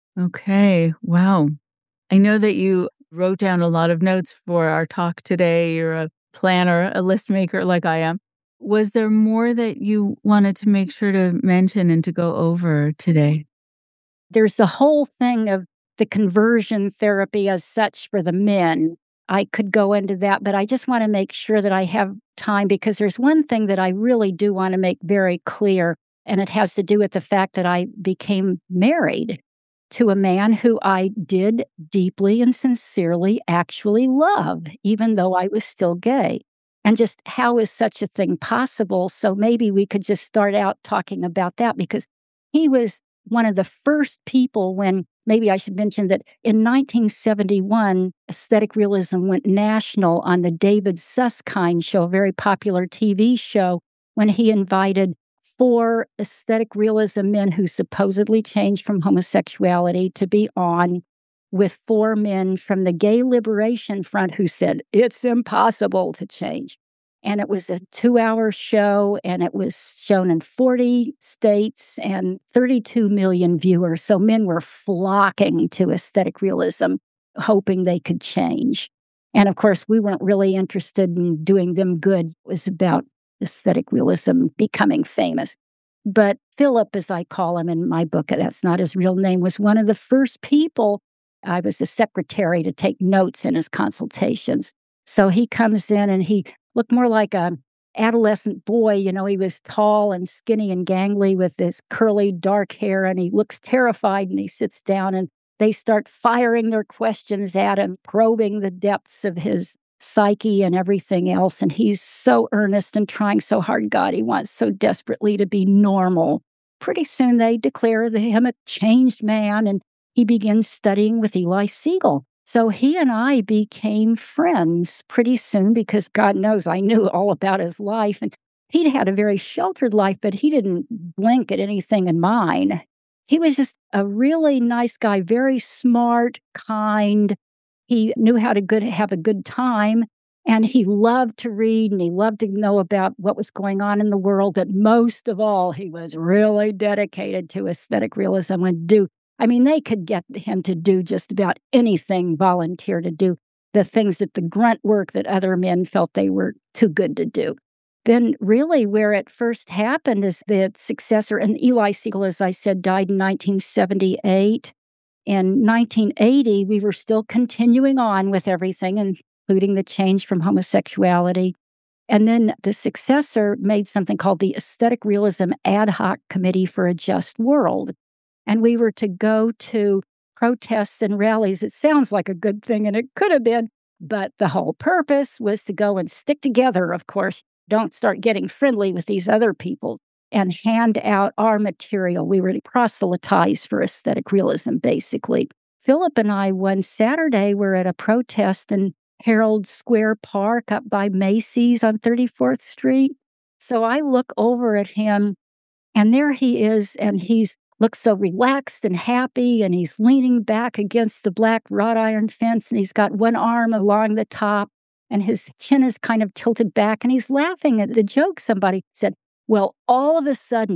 Okay. Wow. I know that you wrote down a lot of notes for our talk today. You're a planner, a list maker like I am. Was there more that you wanted to make sure to mention and to go over today? There's the whole thing of the conversion therapy as such for the men. I could go into that, but I just want to make sure that I have time because there's one thing that I really do want to make very clear, and it has to do with the fact that I became married to a man who I did deeply and sincerely actually love, even though I was still gay. And just how is such a thing possible? So maybe we could just start out talking about that because he was one of the first people when, maybe I should mention that in nineteen seventy-one, aesthetic realism went national on the David Susskind show, a very popular T V show, when he invited four aesthetic realism men who supposedly changed from homosexuality to be on with four men from the Gay Liberation Front who said, it's impossible to change. And it was a two-hour show, and it was shown in forty states and thirty-two million viewers. So men were flocking to aesthetic realism, hoping they could change. And of course, we weren't really interested in doing them good. It was about aesthetic realism becoming famous. But Philip, as I call him in my book, that's not his real name, was one of the first people. I was the secretary to take notes in his consultations. So he comes in and he looked more like an adolescent boy. You know, he was tall and skinny and gangly with this curly dark hair, and he looks terrified, and he sits down and they start firing their questions at him, probing the depths of his psyche and everything else. And he's so earnest and trying so hard. God, he wants so desperately to be normal. Pretty soon they declare him a changed man, and he begins studying with Eli Siegel. So he and I became friends pretty soon because God knows I knew all about his life. And he'd had a very sheltered life, but he didn't blink at anything in mine. He was just a really nice guy, very smart, kind. He knew how to good, have a good time, and he loved to read, and he loved to know about what was going on in the world. But most of all, he was really dedicated to aesthetic realism and do I mean, they could get him to do just about anything, volunteer to do the things that the grunt work that other men felt they were too good to do. Then really where it first happened is the successor, and Eli Siegel, as I said, died in nineteen seventy-eight. In nineteen eighty, we were still continuing on with everything, including the change from homosexuality. And then the successor made something called the Aesthetic Realism Ad Hoc Committee for a Just World. And we were to go to protests and rallies. It sounds like a good thing, and it could have been, but the whole purpose was to go and stick together, of course. Don't start getting friendly with these other people and hand out our material. We were to proselytize for aesthetic realism, basically. Philip and I, one Saturday, were at a protest in Herald Square Park up by Macy's on thirty-fourth Street. So I look over at him, and there he is, and he's looks so relaxed and happy, and he's leaning back against the black wrought iron fence, and he's got one arm along the top, and his chin is kind of tilted back, and he's laughing at the joke somebody said. Well, all of a sudden,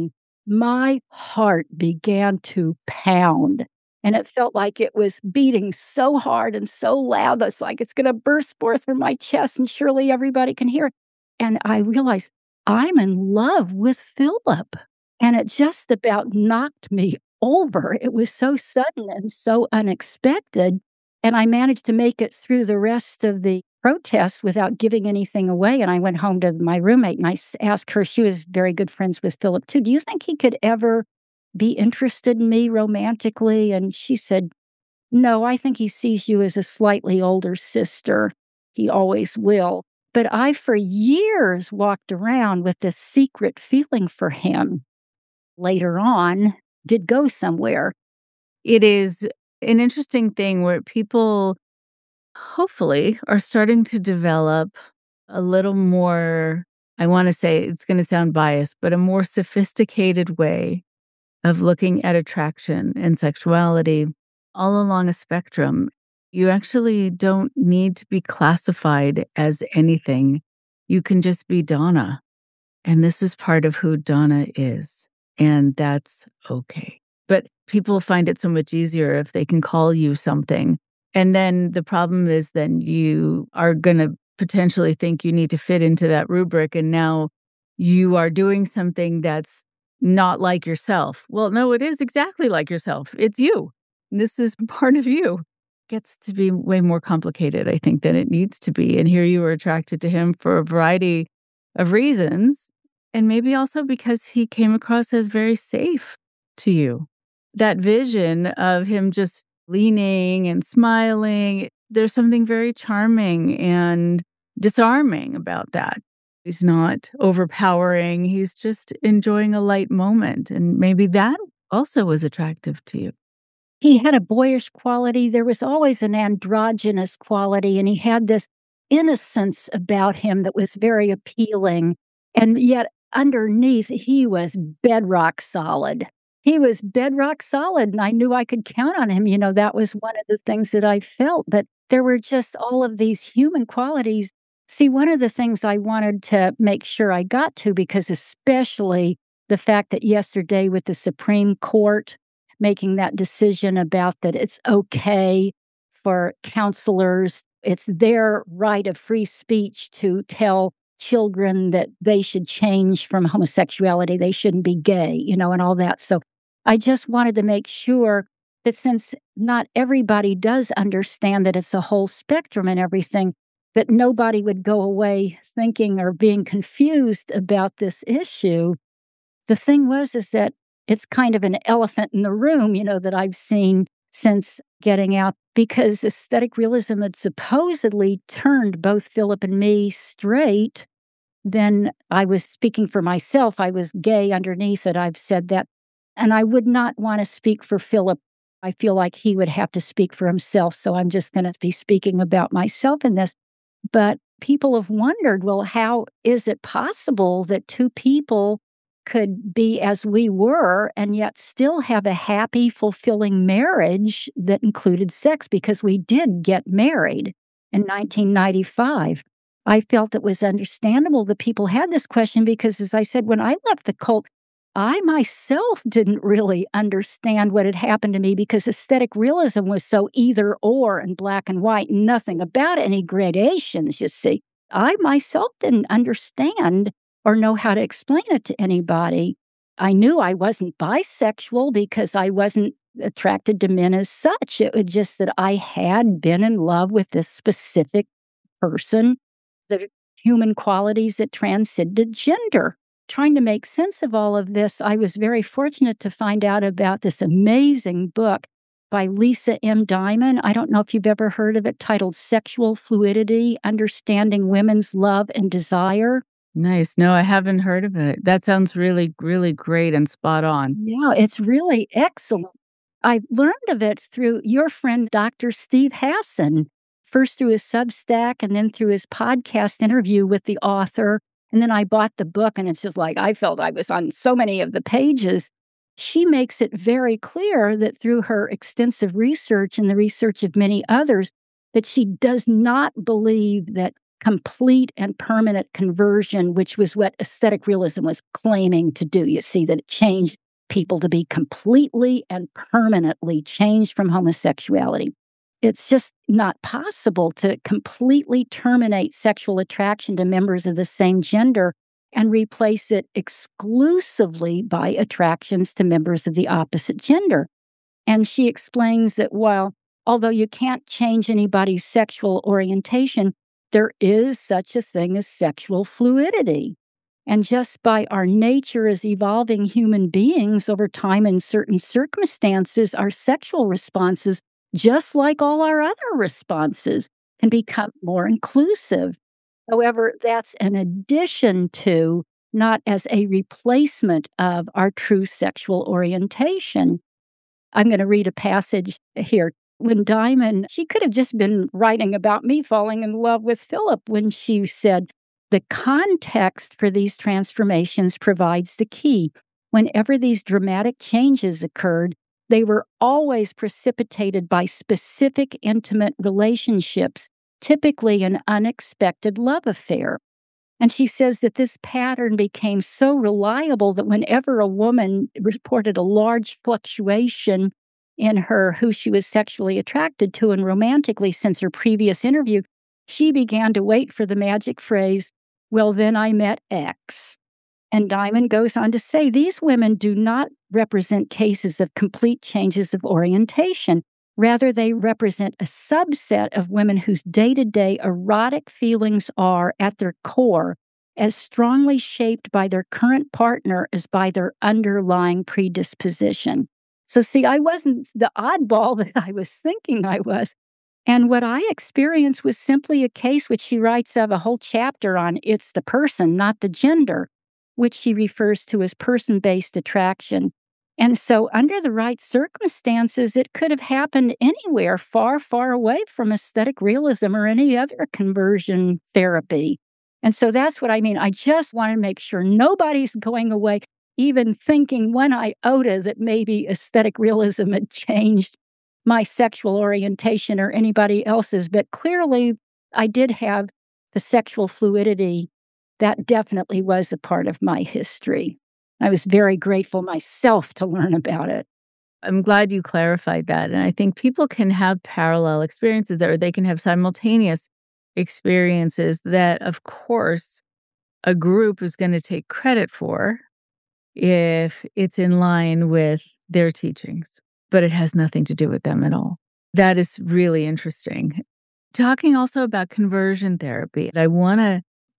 my heart began to pound. And it felt like it was beating so hard and so loud. It's like it's going to burst forth from my chest, and surely everybody can hear it. And I realized I'm in love with Philip. And it just about knocked me over. It was so sudden and so unexpected. And I managed to make it through the rest of the protest without giving anything away. And I went home to my roommate and I asked her, she was very good friends with Philip too, do you think he could ever be interested in me romantically? And she said, no, I think he sees you as a slightly older sister. He always will. But I, for years, walked around with this secret feeling for him. Later on, did go somewhere. It is an interesting thing where people hopefully are starting to develop a little more, I want to say it's going to sound biased, but a more sophisticated way of looking at attraction and sexuality all along a spectrum. You actually don't need to be classified as anything. You can just be Donna. And this is part of who Donna is. And that's okay. But people find it so much easier if they can call you something. And then the problem is then you are going to potentially think you need to fit into that rubric. And now you are doing something that's not like yourself. Well, no, it is exactly like yourself. It's you. This is part of you. It gets to be way more complicated, I think, than it needs to be. And here you were attracted to him for a variety of reasons. And maybe also because he came across as very safe to you. That vision of him just leaning and smiling, there's something very charming and disarming about that. He's not overpowering. He's just enjoying a light moment. And maybe that also was attractive to you. He had a boyish quality. There was always an androgynous quality, and he had this innocence about him that was very appealing. And yet, underneath, he was bedrock solid. He was bedrock solid, and I knew I could count on him. You know, that was one of the things that I felt. But there were just all of these human qualities. See, one of the things I wanted to make sure I got to, because especially the fact that yesterday with the Supreme Court making that decision about that it's okay for counselors, it's their right of free speech to tell children that they should change from homosexuality, they shouldn't be gay, you know, and all that. So I just wanted to make sure that since not everybody does understand that it's a whole spectrum and everything, that nobody would go away thinking or being confused about this issue. The thing was, is that it's kind of an elephant in the room, you know, that I've seen since getting out, because aesthetic realism had supposedly turned both Philip and me straight. Then I was speaking for myself. I was gay underneath it. I've said that. And I would not want to speak for Philip. I feel like he would have to speak for himself. So I'm just going to be speaking about myself in this. But people have wondered, well, how is it possible that two people could be as we were and yet still have a happy, fulfilling marriage that included sex? Because we did get married in nineteen ninety-five. I felt it was understandable that people had this question because, as I said, when I left the cult, I myself didn't really understand what had happened to me because aesthetic realism was so either or and black and white, nothing about any gradations, you see. I myself didn't understand or know how to explain it to anybody. I knew I wasn't bisexual because I wasn't attracted to men as such. It was just that I had been in love with this specific person, the human qualities that transcended gender. Trying to make sense of all of this, I was very fortunate to find out about this amazing book by Lisa M. Diamond. I don't know if you've ever heard of it, titled Sexual Fluidity, Understanding Women's Love and Desire. Nice. No, I haven't heard of it. That sounds really, really great and spot on. Yeah, it's really excellent. I learned of it through your friend, Doctor Steve Hassan, first through his Substack and then through his podcast interview with the author. And then I bought the book, and it's just like I felt I was on so many of the pages. She makes it very clear that through her extensive research and the research of many others, that she does not believe that complete and permanent conversion, which was what aesthetic realism was claiming to do. You see that it changed people to be completely and permanently changed from homosexuality. It's just not possible to completely terminate sexual attraction to members of the same gender and replace it exclusively by attractions to members of the opposite gender. And she explains that while, although you can't change anybody's sexual orientation, there is such a thing as sexual fluidity. And just by our nature as evolving human beings over time in certain circumstances, our sexual responses, just like all our other responses, can become more inclusive. However, that's an addition to, not as a replacement of, our true sexual orientation. I'm going to read a passage here. When Diamond, she could have just been writing about me falling in love with Philip when she said, the context for these transformations provides the key. Whenever these dramatic changes occurred, they were always precipitated by specific intimate relationships, typically an unexpected love affair. And she says that this pattern became so reliable that whenever a woman reported a large fluctuation in her who she was sexually attracted to and romantically since her previous interview, she began to wait for the magic phrase, well, then I met X. And Diamond goes on to say, these women do not represent cases of complete changes of orientation. Rather, they represent a subset of women whose day-to-day erotic feelings are, at their core, as strongly shaped by their current partner as by their underlying predisposition. So see, I wasn't the oddball that I was thinking I was. And what I experienced was simply a case which she writes of a whole chapter on, it's the person, not the gender, which she refers to as person-based attraction. And so under the right circumstances, it could have happened anywhere far, far away from aesthetic realism or any other conversion therapy. And so that's what I mean. I just want to make sure nobody's going away even thinking one iota that maybe aesthetic realism had changed my sexual orientation or anybody else's. But clearly, I did have the sexual fluidity. That definitely was a part of my history. I was very grateful myself to learn about it. I'm glad you clarified that. And I think people can have parallel experiences or they can have simultaneous experiences that, of course, a group is going to take credit for if it's in line with their teachings, but it has nothing to do with them at all. That is really interesting. Talking also about conversion therapy, I want to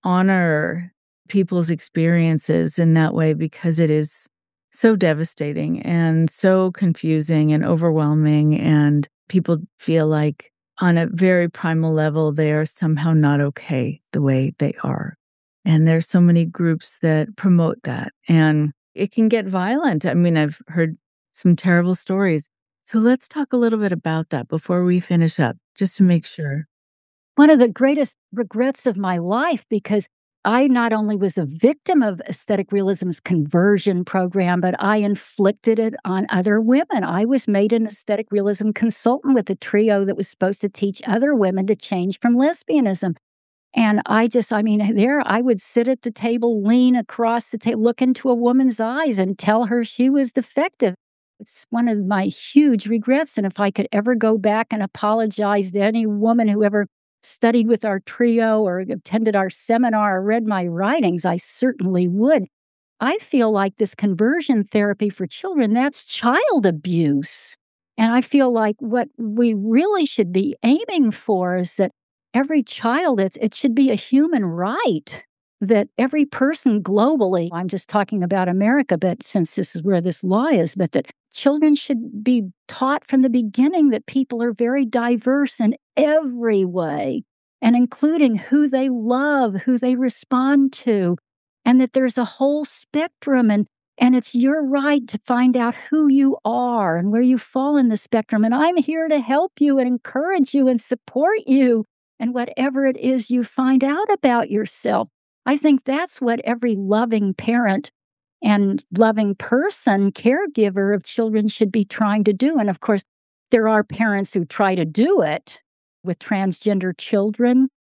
honor people's experiences in that way because it is so devastating and so confusing and overwhelming, and people feel like on a very primal level they are somehow not okay the way they are. And there's so many groups that promote that, and it can get violent. I mean, I've heard some terrible stories. So let's talk a little bit about that before we finish up, just to make sure. One of the greatest regrets of my life, because I not only was a victim of aesthetic realism's conversion program, but I inflicted it on other women. I was made an aesthetic realism consultant with a trio that was supposed to teach other women to change from lesbianism. And I just, I mean, there I would sit at the table, lean across the table, look into a woman's eyes and tell her she was defective. It's one of my huge regrets. And if I could ever go back and apologize to any woman who ever studied with our trio or attended our seminar or read my writings, I certainly would. I feel like this conversion therapy for children, that's child abuse. And I feel like what we really should be aiming for is that every child, it's, it should be a human right that every person globally, I'm just talking about America, but since this is where this law is, but that children should be taught from the beginning that people are very diverse in every way, and including who they love, who they respond to, and that there's a whole spectrum, and, and it's your right to find out who you are and where you fall in the spectrum. And I'm here to help you and encourage you and support you and whatever it is you find out about yourself. I think that's what every loving parent and loving person, caregiver of children should be trying to do. And of course, there are parents who try to do it with transgender children.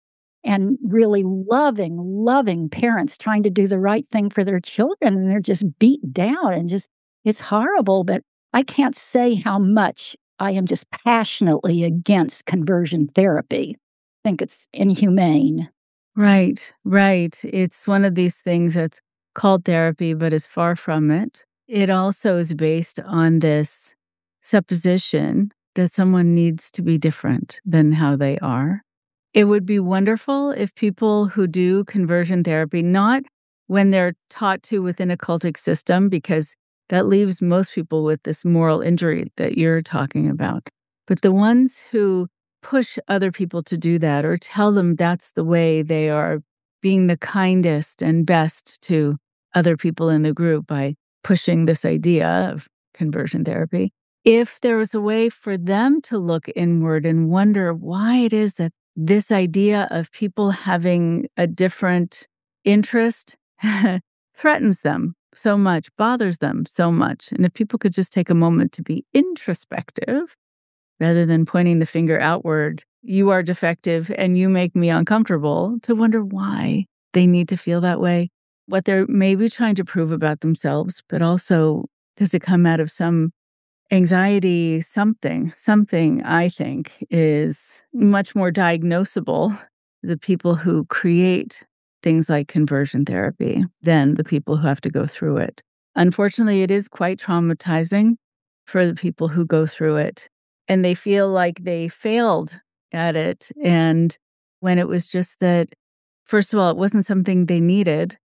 and really loving, loving parents trying to do the right thing for their children. And they're just beat down and just, it's horrible. But I can't say how much I am just passionately against conversion therapy. I think it's inhumane. Right, right. It's one of these things that's called therapy, but is far from it. It also is based on this supposition that someone needs to be different than how they are. It would be wonderful if people who do conversion therapy, not when they're taught to within a cultic system, because that leaves most people with this moral injury that you're talking about, but the ones who push other people to do that or tell them that's the way they are being the kindest and best to other people in the group by pushing this idea of conversion therapy. If there was a way for them to look inward and wonder why it is that this idea of people having a different interest threatens them so much, bothers them so much. And if people could just take a moment to be introspective rather than pointing the finger outward, you are defective and you make me uncomfortable, to wonder why they need to feel that way, what they're maybe trying to prove about themselves, but also does it come out of some anxiety, something, something I think is much more diagnosable, the people who create things like conversion therapy than the people who have to go through it. Unfortunately, it is quite traumatizing for the people who go through it, and they feel like they failed at it. And when it was just that, first of all, it wasn't something they needed,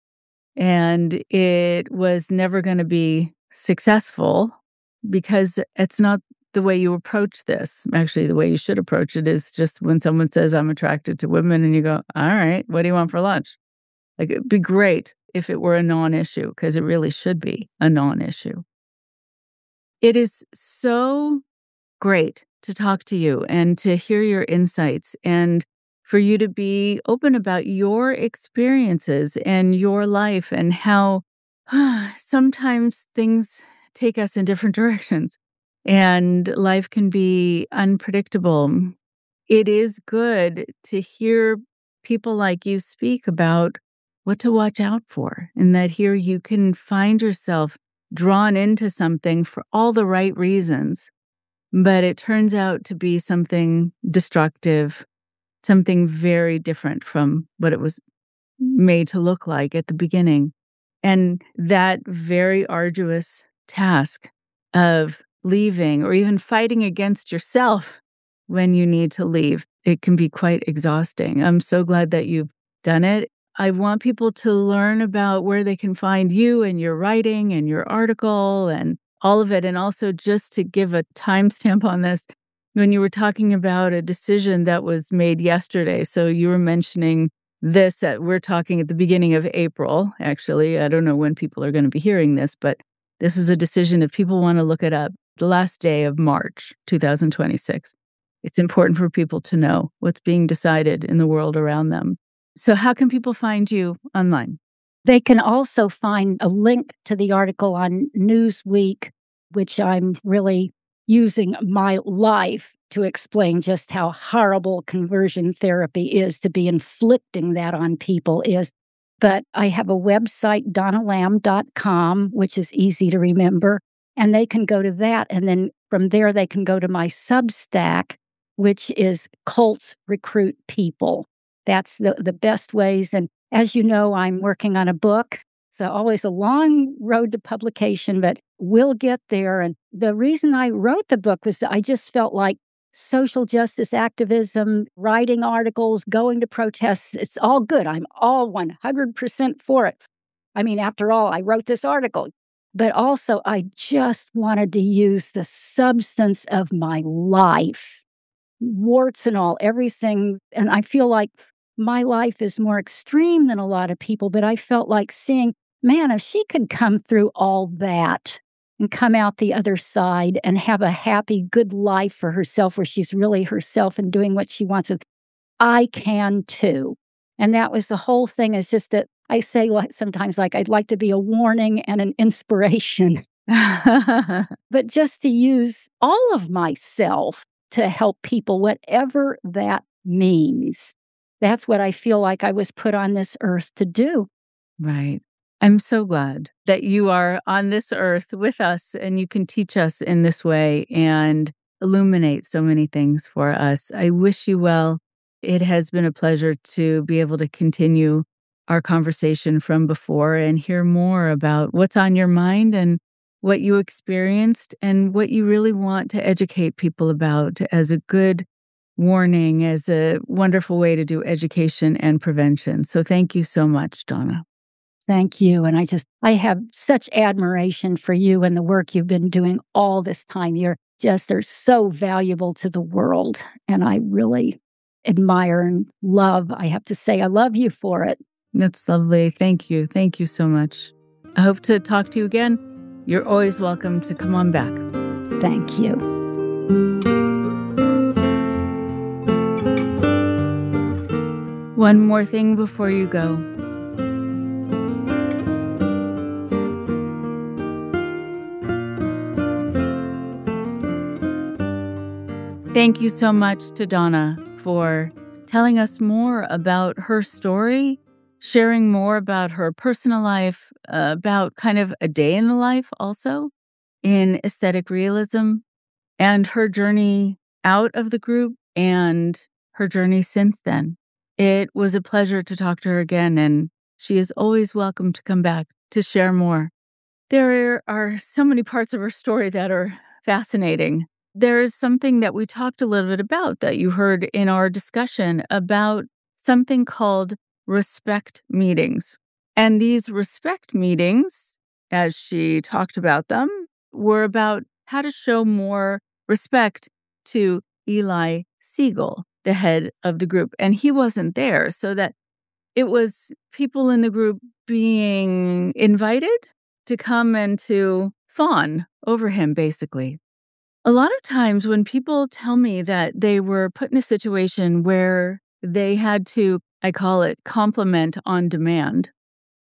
and it was never going to be successful because it's not the way you approach this. Actually, the way you should approach it is just when someone says, I'm attracted to women, and you go, all right, what do you want for lunch? Like, it'd be great if it were a non-issue, because it really should be a non-issue. It is so great to talk to you and to hear your insights and for you to be open about your experiences and your life and how sometimes things take us in different directions and life can be unpredictable. It is good to hear people like you speak about what to watch out for, and that here you can find yourself drawn into something for all the right reasons, but it turns out to be something destructive, something very different from what it was made to look like at the beginning. And that very arduous task of leaving or even fighting against yourself when you need to leave, it can be quite exhausting. I'm so glad that you've done it. I want people to learn about where they can find you and your writing and your article and all of it. And also just to give a timestamp on this, when you were talking about a decision that was made yesterday, so you were mentioning this, at, we're talking at the beginning of April, actually. I don't know when people are going to be hearing this, but this is a decision, if people want to look it up, the last day of March two thousand twenty-six. It's important for people to know what's being decided in the world around them. So how can people find you online? They can also find a link to the article on Newsweek, which I'm really using my life to explain just how horrible conversion therapy is, to be inflicting that on people is. But I have a website, donna lamb dot com, which is easy to remember, and they can go to that. And then from there, they can go to my Substack, which is Cults Recruit People. That's the, the best ways. And as you know, I'm working on a book. So always a long road to publication, but we'll get there. And the reason I wrote the book was that I just felt like social justice activism, writing articles, going to protests, it's all good. I'm all one hundred percent for it. I mean, after all, I wrote this article. But also, I just wanted to use the substance of my life, warts and all, everything. And I feel like my life is more extreme than a lot of people, but I felt like seeing, man, if she could come through all that and come out the other side and have a happy, good life for herself where she's really herself and doing what she wants, I can too. And that was the whole thing. Is just that I say like sometimes like I'd like to be a warning and an inspiration, but just to use all of myself to help people, whatever that means. that's what I feel like I was put on this earth to do. Right. I'm so glad that you are on this earth with us and you can teach us in this way and illuminate so many things for us. I wish you well. It has been a pleasure to be able to continue our conversation from before and hear more about what's on your mind and what you experienced and what you really want to educate people about as a good warning, as a wonderful way to do education and prevention. So thank you so much, Donna. Thank you. And I just, I have such admiration for you and the work you've been doing all this time. You're just, are so valuable to the world. And I really admire and love, I have to say, I love you for it. That's lovely. Thank you. Thank you so much. I hope to talk to you again. You're always welcome to come on back. Thank you. One more thing before you go. Thank you so much to Donna for telling us more about her story, sharing more about her personal life, uh, about kind of a day in the life also in aesthetic realism, and her journey out of the group and her journey since then. It was a pleasure to talk to her again, and she is always welcome to come back to share more. There are so many parts of her story that are fascinating. There is something that we talked a little bit about that you heard in our discussion about something called respect meetings. And these respect meetings, as she talked about them, were about how to show more respect to Eli Siegel, the head of the group. And he wasn't there, so that it was people in the group being invited to come and to fawn over him, basically. A lot of times when people tell me that they were put in a situation where they had to, I call it compliment on demand,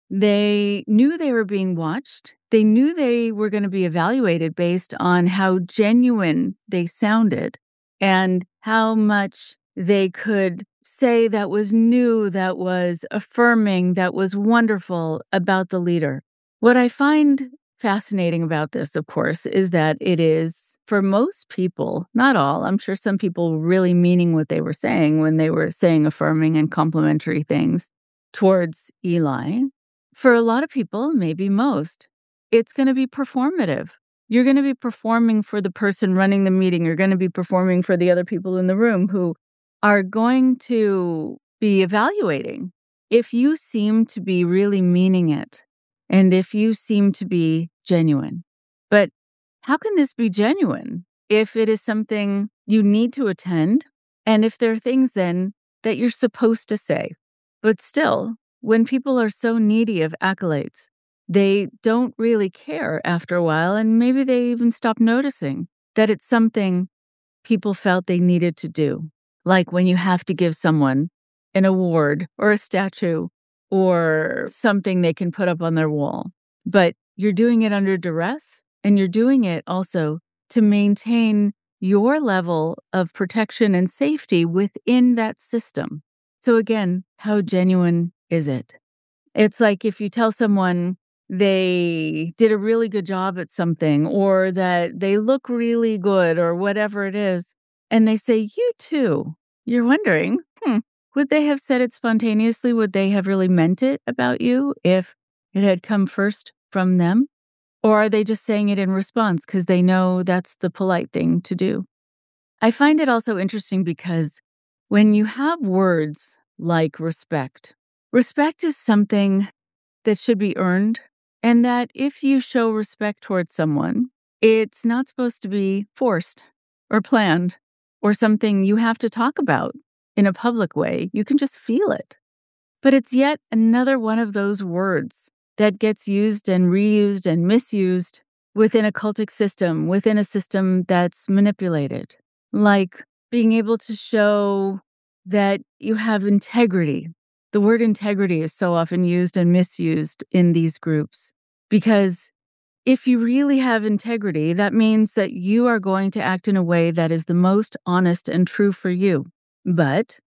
they knew they were being watched. They knew they were going to be evaluated based on how genuine they sounded and how much they could say that was new, that was affirming, that was wonderful about the leader. What I find fascinating about this, of course, is that it is, for most people, not all, I'm sure some people really meaning what they were saying when they were saying affirming and complimentary things towards Eli. For a lot of people, maybe most, it's going to be performative. You're going to be performing for the person running the meeting. You're going to be performing for the other people in the room who are going to be evaluating if you seem to be really meaning it and if you seem to be genuine. But how can this be genuine if it is something you need to attend and if there are things then that you're supposed to say? But still, when people are so needy of accolades, they don't really care after a while, and maybe they even stop noticing that it's something people felt they needed to do. Like when you have to give someone an award or a statue or something they can put up on their wall. But you're doing it under duress, and you're doing it also to maintain your level of protection and safety within that system. So again, how genuine is it? It's like if you tell someone they did a really good job at something or that they look really good or whatever it is, and they say, you too. You're wondering, hmm, would they have said it spontaneously? Would they have really meant it about you if it had come first from them? Or are they just saying it in response because they know that's the polite thing to do? I find it also interesting because when you have words like respect, respect is something that should be earned, and that if you show respect towards someone, it's not supposed to be forced or planned or something you have to talk about in a public way. You can just feel it. But it's yet another one of those words that gets used and reused and misused within a cultic system, within a system that's manipulated. Like being able to show that you have integrity. The word integrity is so often used and misused in these groups because if you really have integrity, that means that you are going to act in a way that is the most honest and true for you. But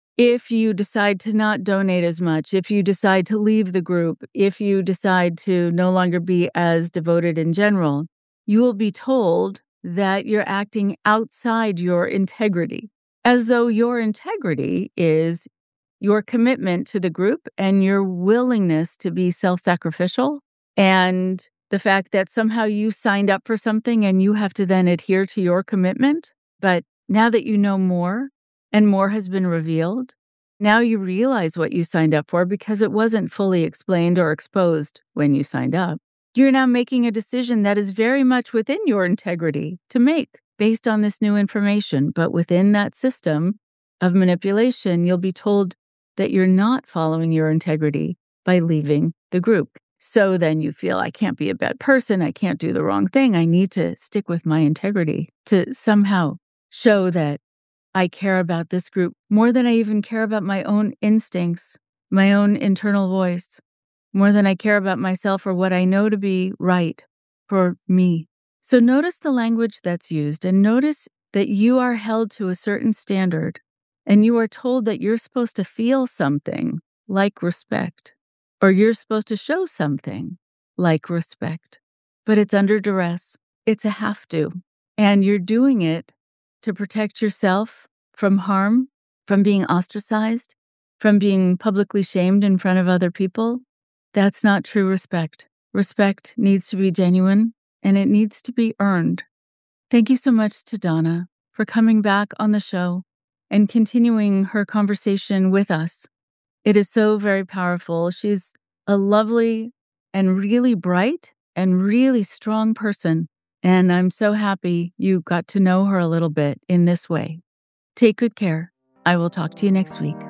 If you decide to not donate as much, if you decide to leave the group, if you decide to no longer be as devoted in general, you will be told that you're acting outside your integrity, as though your integrity is your commitment to the group and your willingness to be self-sacrificial, and the fact that somehow you signed up for something and you have to then adhere to your commitment. But now that you know more, and more has been revealed, now you realize what you signed up for because it wasn't fully explained or exposed when you signed up. You're now making a decision that is very much within your integrity to make based on this new information. But within that system of manipulation, you'll be told that you're not following your integrity by leaving the group. So then you feel, I can't be a bad person. I can't do the wrong thing. I need to stick with my integrity to somehow show that I care about this group more than I even care about my own instincts, my own internal voice, more than I care about myself or what I know to be right for me. So notice the language that's used and notice that you are held to a certain standard and you are told that you're supposed to feel something like respect or you're supposed to show something like respect, but it's under duress. It's a have to, and you're doing it to protect yourself from harm, from being ostracized, from being publicly shamed in front of other people. That's not true respect. Respect needs to be genuine, and it needs to be earned. Thank you so much to Donna for coming back on the show and continuing her conversation with us. It is so very powerful. She's a lovely and really bright and really strong person. And I'm so happy you got to know her a little bit in this way. Take good care. I will talk to you next week.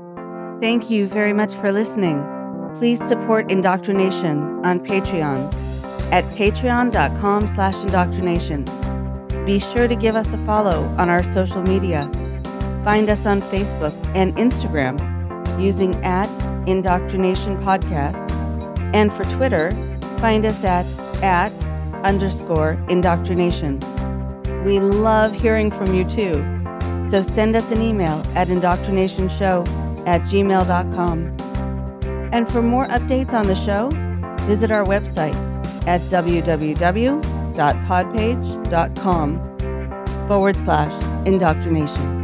Thank you very much for listening. Please support Indoctrination on Patreon at patreon.com slash indoctrination. Be sure to give us a follow on our social media. Find us on Facebook and Instagram using at Indoctrination Podcast. And for Twitter, find us at at underscore indoctrination. We love hearing from you too, so send us an email at indoctrinationshow at gmail dot com. And for more updates on the show, visit our website at www.podpage.com forward slash indoctrination.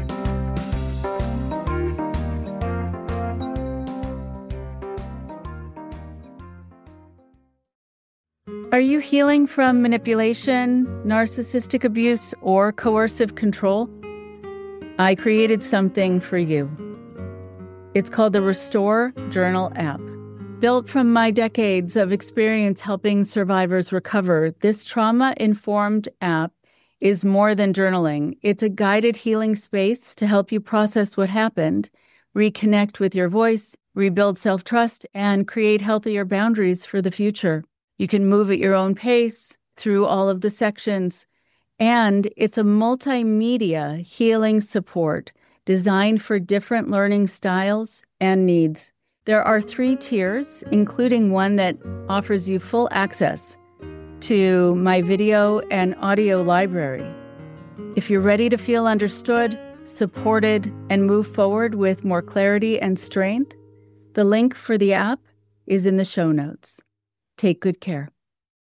Are you healing from manipulation, narcissistic abuse, or coercive control? I created something for you. It's called the Restore Journal app. Built from my decades of experience helping survivors recover, this trauma-informed app is more than journaling. It's a guided healing space to help you process what happened, reconnect with your voice, rebuild self-trust, and create healthier boundaries for the future. You can move at your own pace through all of the sections, and it's a multimedia healing support designed for different learning styles and needs. There are three tiers, including one that offers you full access to my video and audio library. If you're ready to feel understood, supported, and move forward with more clarity and strength, the link for the app is in the show notes. Take good care.